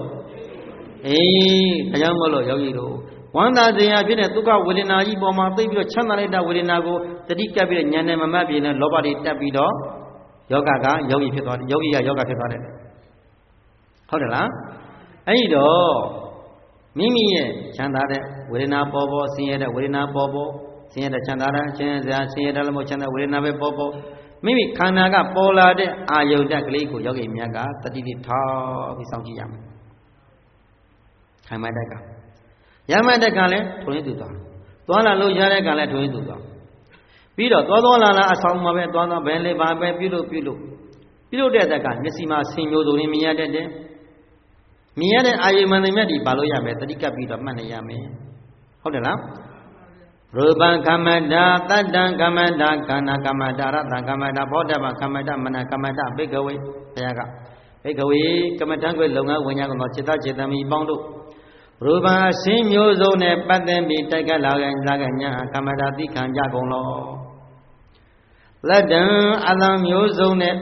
တရားမလို့ယောဂီတို့ဝန္တာဇေယဖြစ်တဲ့ဒုက္ခဝေဒနာကြီးပေါ်မှာသိပြီးတော့ချမ်းသာလိုက်တဲ့ဝေဒနာကိုတတိကပ်ပြီးတော့ဉာဏ်နဲ့မမှတ်ပြင်းနဲ့လောဘတွေတက်ပြီးတော့ယောဂကယောဂီဖြစ်သွားတယ်ယောဂီကယောဂဖြစ်သွားတယ်ဟုတ်တယ်လားအဲ့ဒီတော့မိမိရဲ့ချမ်းသာတဲ့ဝေဒနာပေါ်ပေါ်ဆင်းရဲတဲ့ဝေဒနာပေါ်ပေါ်ဆင်းရဲတဲ့ချမ်းသာတဲ့ချမ်းသာဆင်းရဲတဲ့လည်းမဟုတ်ချမ်းသာဝေဒနာပဲပေါ်ပေါ်မိမိခန္ဓာကပေါ်လာတဲ့အာယုန်တက်ကလေးကိုယောဂီမြတ်ကတတိတိထောက်ပြီးစောင့်ကြည့်ရမယ်ခိုင်မိုက်တက်ကရမတက်ကလည်းထုံးရင်းသူသွားလာလို့ရတဲ့ကလည်းထုံးရင်းသူသွားပြီးတော့သွားလာအဆောင်မှာပဲသွားဘယ်လေးပါပဲပြုလို့တဲ့တက်ကမျက်စိမှာဆင်မျိုးစုံနေမြင်ရတဲ့မြင်ရတဲ့အာယုမှန်တဲ့မြတ်ဒီပါလို့ရမယ်တတိကပ်ပြီးတော့မှတ်နေရမယ်ဟုတ်တယ်လားရူပံကမ္မတာတတ္တံကမ္မတာခန္ဓာကမ္မတာရတ္တံကမ္မတာဘောဓဗံကမ္မတာမနကမ္မတာဘိကဝေဘုရားကဘိကဝေကမ္မထံကိုလုံငန်းဝင်ညာကောစေတစေတမိပေါင်းတို့ရူပံအစင်းမျိုးစုံနဲ့ပတ်သက်ပြီးတိုက်ကလာကညာကမ္မတာသိခံကြကုန်လောလက်တံအလံမျိုးစုံနဲ့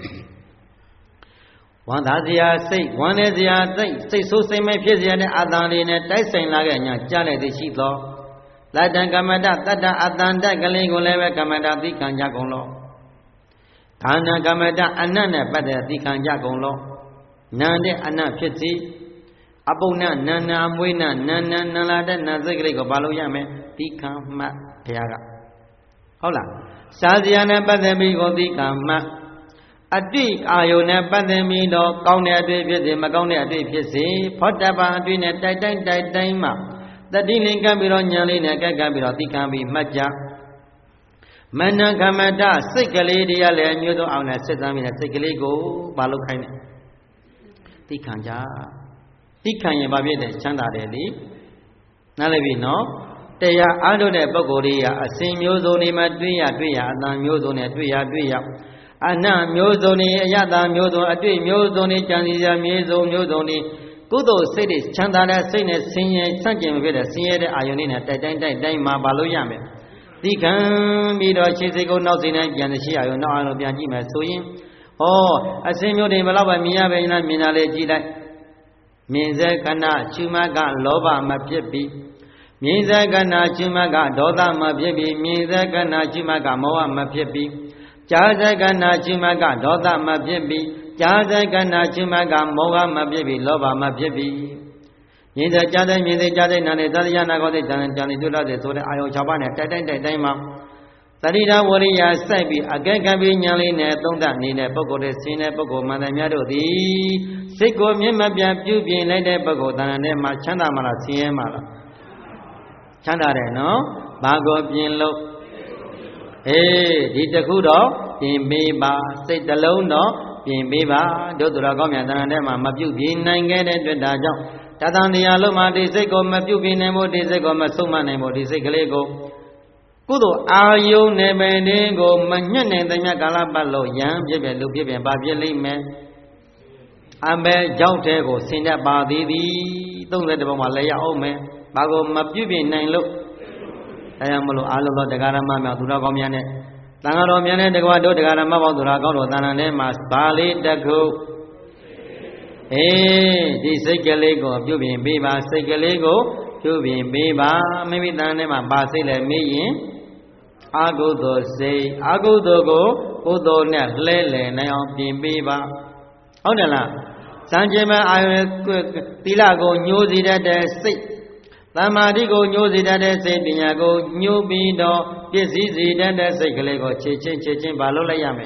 ဝန္တာစရာစိတ်ဝန္နေစရာစိတ်ဆိုးစိတ်မဲ့ဖြစ်စရာနဲ့အတန်လေးနဲ့တိုက်ဆိုင်လာခဲ့ညာကြားလိုက်သည်ရှိသောလက်တံကမ္မတာတတ္တအတန်တက်ကလေးကိုလည်းပဲကမ္မတာသိခံကြကုန်လောခန္ဓာကမ္မတာအနတ်နဲ့ပတ်သက်သိခံကြကုန်လောနာတဲ့အနတ်ဖြစ်စီအပုဏ္ဏနာနာမွေးနာနာလာတဲ့နာစိတ်ကလေးကိုဘာလို့ရမယ်သိခံမှတ်ဘုရားကဟုတ်လားစာစရာနဲ့ပတ်သက်ပြီးကိုသိခံမှတ်အတိအာယုန်နဲ့ပတ်သက်ပြီးတော့ကောင်းတဲ့အတွေ့ဖြစ်စေမကောင်းတဲ့အတွေ့ဖြစ်စေဖောတ္တပံအတွေ့နဲ့တိုက်တိုင်းမှာတတိလင်ကပ်ပြီးတော့ဉာဏ်လေးနဲ့ကပ်ပြီးတော့သိခံပြီးမှတ်ကြမနကမ္မတစိတ်ကလေးတွေကလည်းညွတ်တော့အောင်နဲ့စစ်သားပြီးတဲ့စိတ်ကလေးကိုဘာလို့ခိုင်းလဲသိခံကြသိခံရင်ဘာဖြစ်လဲချမ်းသာတယ်လေနားလည်ပြီနော်တရားအားထုတ်တဲ့ပုဂ္ဂိုလ်တွေကအစဉ်မျိုးစုံတွေမှာတွေ့ရအတန်မျိုးစုံနဲ့တွေ့ရအနတ်မျိုးစုံတွေအယတမျိုးစုံအတွေ့မျိုးစုံတွေကြံစီရာမျိုးစုံတွေကုသိုလ်စိတ်တွေချမ်းသာတဲ့စိတ်နဲ့ဆင်းရဲဆန့်ကျင်ဖြစ်တဲ့ဆင်းရဲတဲ့အာယုန်တွေနဲ့တိုက်တိုင်းမှာဘာလို့ရမယ်သိခံပြီးတော့ခြေစိတ်ကိုနောက်စိတ်နဲ့ပြန်ရှိအာယုန်နောက်အာယုန်ပြန်ကြည့်မယ်ဆိုရင်အစဉ်မျိုးတွေဘယ်တော့မှမြင်ရပဲလားမြင်တာလေကြည့်လိုက်မြင်စေကနာချူမကလောဘမဖြစ်ပြီးမြင်စေကနာချူမကဒေါသမဖြစ်ပြီးမြင်စေကနာချူမကမောဟမဖြစ်ပြီးကြားစေကနာချူမကဒေါသမဖြစ်ပြီးကြားစေကနာချူမကမောဟမဖြစ်ပြီးလောဘမဖြစ်ပြီးမြင်စေကြားစေမြင်စေကြားစေနာနေသတ္တယနာကောသိတံကြံနေကျွတ်လာစေဆိုတဲ့အာယုံ6ပါးနဲ့တိုက်တိုင်းမှာသတိဓာဝရိယစိုက်ပြီးအကဲကပ်ပြီးဉာဏ်လေးနဲ့သုံးသပ်နေတဲ့ပုဂ္ဂိုလ်တွေဆင်းတဲ့ပုဂ္ဂိုလ်မှန်တယ်များတို့သည်စိတ်ကိုမြင့်မပြတ်ပြုပြင်လိုက်တဲ့ပုဂ္ဂိုလ်တဏ္ဍာနဲ့မှချမ်းသာမှလားဆင်းရဲမှလားချမ်းသာတယ်နော်ဘာကိုပြင်လို့ဒီတခုတော့ပြင်ပေးပါစိတ်တစ်လုံးတော့ပြင်ပေးပါတို့သူတော်ကောင်းများတဏ္ဍာနဲ့မှမပြုပြင်နိုင်ခဲ့တဲ့အတွက်ဒါကြောင့်တသံတရားလုံးမှာဒီစိတ်ကိုမပြုပြင်နိုင်ဖို့ဒီစိတ်ကိုမဆုံးမနိုင်ဖို့ဒီစိတ်ကလေးကိုကုသိုလ်အာယုန်နဲ့ပဲတင်းကိုမညှက်နိုင်တဲ့မြတ်ကာလပတ်လို့ယံဖြစ်ဖြစ်လူဖြစ်ဖြစ်ဘာဖြစ်လိမ့်မယ်အမဲကြောက်တဲ့ကိုဆင်တတ်ပါသေးသည်30ပုံမှာလည်းရအောင်မယ်ဘာကိုမပြုပြင်နိုင်လို့တရားမလို့အာလုံးသောတရားဓမ္မများသူတော်ကောင်းများနဲ့တန်ဃာတော်များနဲ့တကွာတို့တရားဓမ္မပေါင်းသူတော်ကောင်းတို့တန်ခါထဲမှာဘာလေးတခုဒီစိတ်ကလေးကိုပြုပြင်ပေးပါစိတ်ကလေးကိုပြုပြင်ပေးပါမိမိတန်ထဲမှာဘာစိတ်လဲမေးရင်အာဟုသောစိတ်အာဟုသောကိုကုသိုလ်နဲ့လှဲလည်နိုင်အောင်ပြင်ပေးပါဟုတ်တယ်လားစံကျင်မဲ့အာယုသီလကိုညှိုးစေတတ်တဲ့စိတ်သမာဓိကိုညှိုးစေတတ်တဲ့စိတ်ပညာကိုညှိုးပြီးတော့ပြည့်စည်စေတတ်တဲ့စိတ်ကလေးကိုခြေချင်းဘာလို့လိုက်ရမလဲ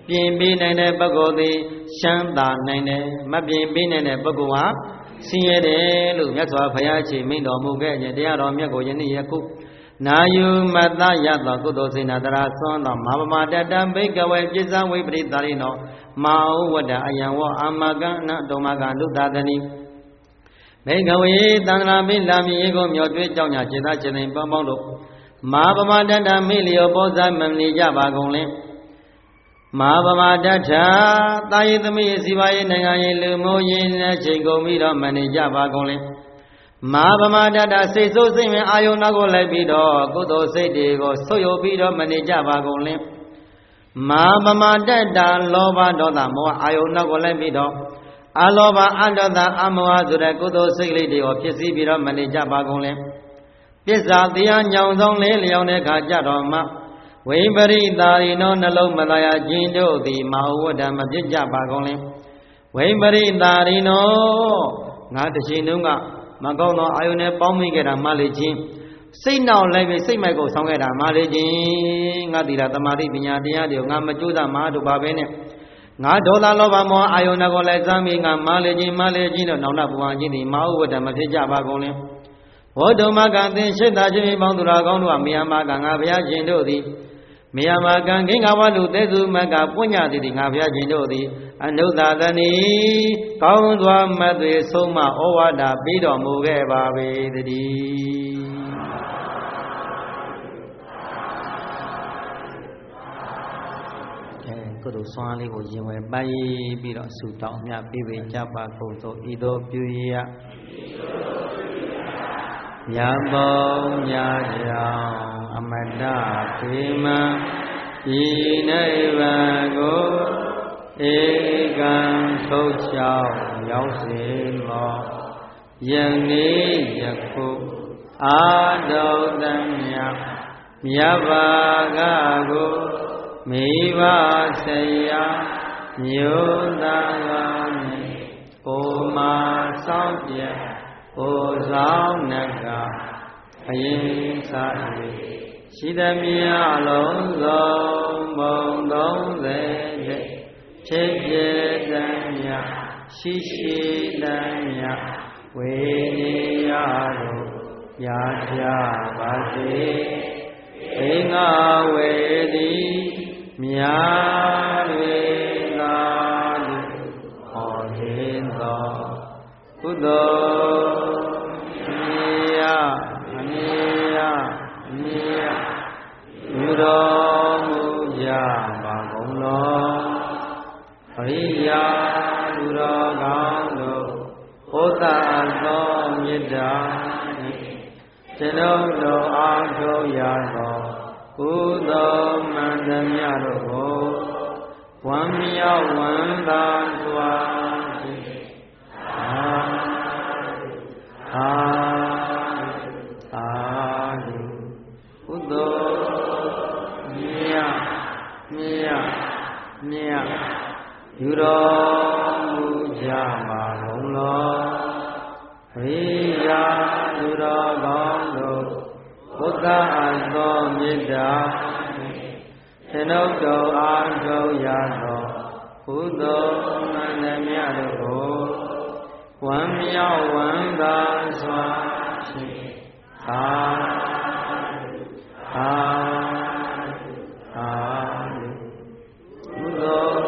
ပြင်ပေးနိုင်တဲ့ပုဂ္ဂိုလ်သည်ချမ်းသာနိုင်တယ်မပြင်ပေးနိုင်တဲ့ပုဂ္ဂိုလ်ဟာဆင်းရဲတယ်လို့မြတ်စွာဘုရားရှင်မိန့်တော်မူခဲ့ခြင်းတရားတော်မြတ်ကိုယနေ့ယခုနာယူမတ္တရသောကုသိုလ်စေနာတရာသွန်သောမဟာပမတတံဘိကဝေပြစ္ဆဝိပရိသာရိနောမာဟုဝတ္တအယံဝအာမကံနတောမကနုတတနိဘိကဝေသန္တနာပိလာမိဧကိုမျောတွေ့ကြောင့်ညာစေတစေတိပေါင်းပေါင်းတို့မဟာပမတတံမိလျောဘောဇမမနေကြပါကုန်လင်မဟာပမတထတာယိသမီးစီပါရေးနိုင်ငံရေးလူမျိုးရေးနဲ့ချိန်ကုန်ပြီးတော့မနေကြပါကုန်လင်မဟာပမတတစိတ်ဆိုးစိတ်ဝင်အာယုန်နောက်ကိုလိုက်ပြီးတော့ကုသိုလ်စိတ်တွေကိုဆုတ်ယုတ်ပြီးတော့မနေကြပါကုန်လင်မဟာပမတတလောဘဒေါသမောဟအာယုန်နောက်ကိုလိုက်ပြီးတော့အလောဘအဒေါသအမောဟဆိုတဲ့ကုသိုလ်စိတ်လေးတွေကိုဖြစ်စီပြီးတော့မနေကြပါကုန်လင်ပစ္စာတရားညောင်ဆောင်လေးလျောင်းတဲ့ခါကြတော့မှဝိပရိသာရိနောနှလုံးမသာယာခြင်းတို့သည်မဟာဝတ္တမဖြစ်ကြပါကုန်လင်ဝိပရိသာရိနောငါတရှင်တုန်းကမကောင်းသောအာယုန်နဲ့ပေါင်းမိခဲ့တာမှလေခြင်းစိတ်နောက်လိုက်ပြီးစိတ်မိုက်ကိုဆောင်းခဲ့တာမှလေခြင်းငါသီလသမာဓိပညာတရားတွေကိုငါမကြိုးစားမအားတို့ပါပဲနဲ့ငါဒေါသလောဘမောဟအာယုန်ကိုလည်းစမ်းပြီးငါမှလေခြင်းတော့နောင်တပူအောင်ခြင်းသည်မဟာဝတ္တမဖြစ်ကြပါကုန်လင်ဘောဓမကသင်ရှိတာခြင်းပေါင်းသူတော်ကောင်းတို့ကမေယမကငါဘုရားရှင်တို့သည်မေယမကံဂိင်္ဂဝလူသေစုမကပုညတိငါဘုရားရှင်တို့သည်အနုဿသနိကောင်းစွာမတ်သွေဆုံးမဩဝါဒပေးတော်မူခဲ့ပါပေတည်းကုသိုလ်ဆွမ်းလေးကိုရင်ဝယ်ပိုက်ပြီးတော့ဆုတောင်းမြတ်ပေးပေကြပါကုန်သောဤသို့ပြုရမြတ်ဘုံမြတ်ကြောင့်အမတခေမဤနိဗ္ဗာန်ကိုဧကံထုတ်ချောင်းရောက်စေလောယနေ့ယခုအာတုတ္တမြတ်မြတ်ဘာကကိုမိဘဆရာမြို့သားကနေကိုမာဆောင်ပြကိုဆောင်နကအရင်စားရှိသမျှလုံးစုံဘုံ30ဖြစ်ဖြစ်တမ်းမြရှိရှိတမ်းမြဝေနေရတို့ရကြပါစေဘိငါဝေသည်မြာတွေသာဟောခြင်းသောကုသိုလ်အမြပြုတော်မူကြပါကုန်လောပရိယာလူတော်ကောင်းတို့ဘုဒ္ဓသောမေတ္တာကျွန်ုပ်တို့အားထုတ်ရသောကုသိုလ်မှန်သမျှတို့ကိုဝမ်းမြောက်ဝမ်းသာစွာဖြင့်ကုသိုလ်မြတ်ယူတော်မူကြပါကုန်လောပရိယာလူတော်ကောင်းတို့ဘုဒ္ဓသောမေတ္တာကျွန်ုပ်တို့အားထုတ်ရသောကုသိုလ်မှန်သမျှတို့ကိုဝမ်းမြောက်ဝမ်းသာစွာဖြင့်ကုသိုလ်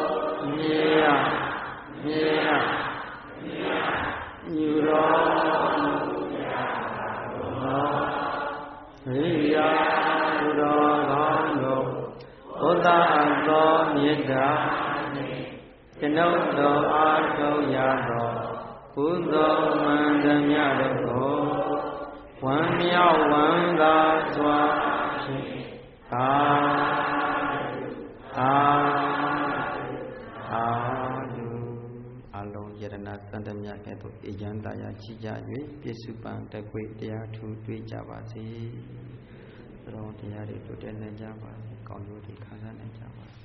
ယူတော်မူကြပါကုန်လောပရိယာလူတော်ကောင်းတို့ဘုဒ္ဓသောမေတ္တာကျွန်ုပ်တို့အားထုတ်ရသောကုသိုလ်မှန်သမျှတို့ကိုဝမ်းမြောက်ဝမ်းသာစွာဖြင့်အလုံးယရဏသန္တမြတ်ကဲ့သို့အေယံတရားချီကြ၍ပြည့်စုံပန်တကွေတရားထူတွေ့ကြပါစေ။သရောတရားတွေတိုးတက်နိုင်ကြပါစေ။ကောင်းကျိုးတွေခံစားနိုင်ကြပါစေ။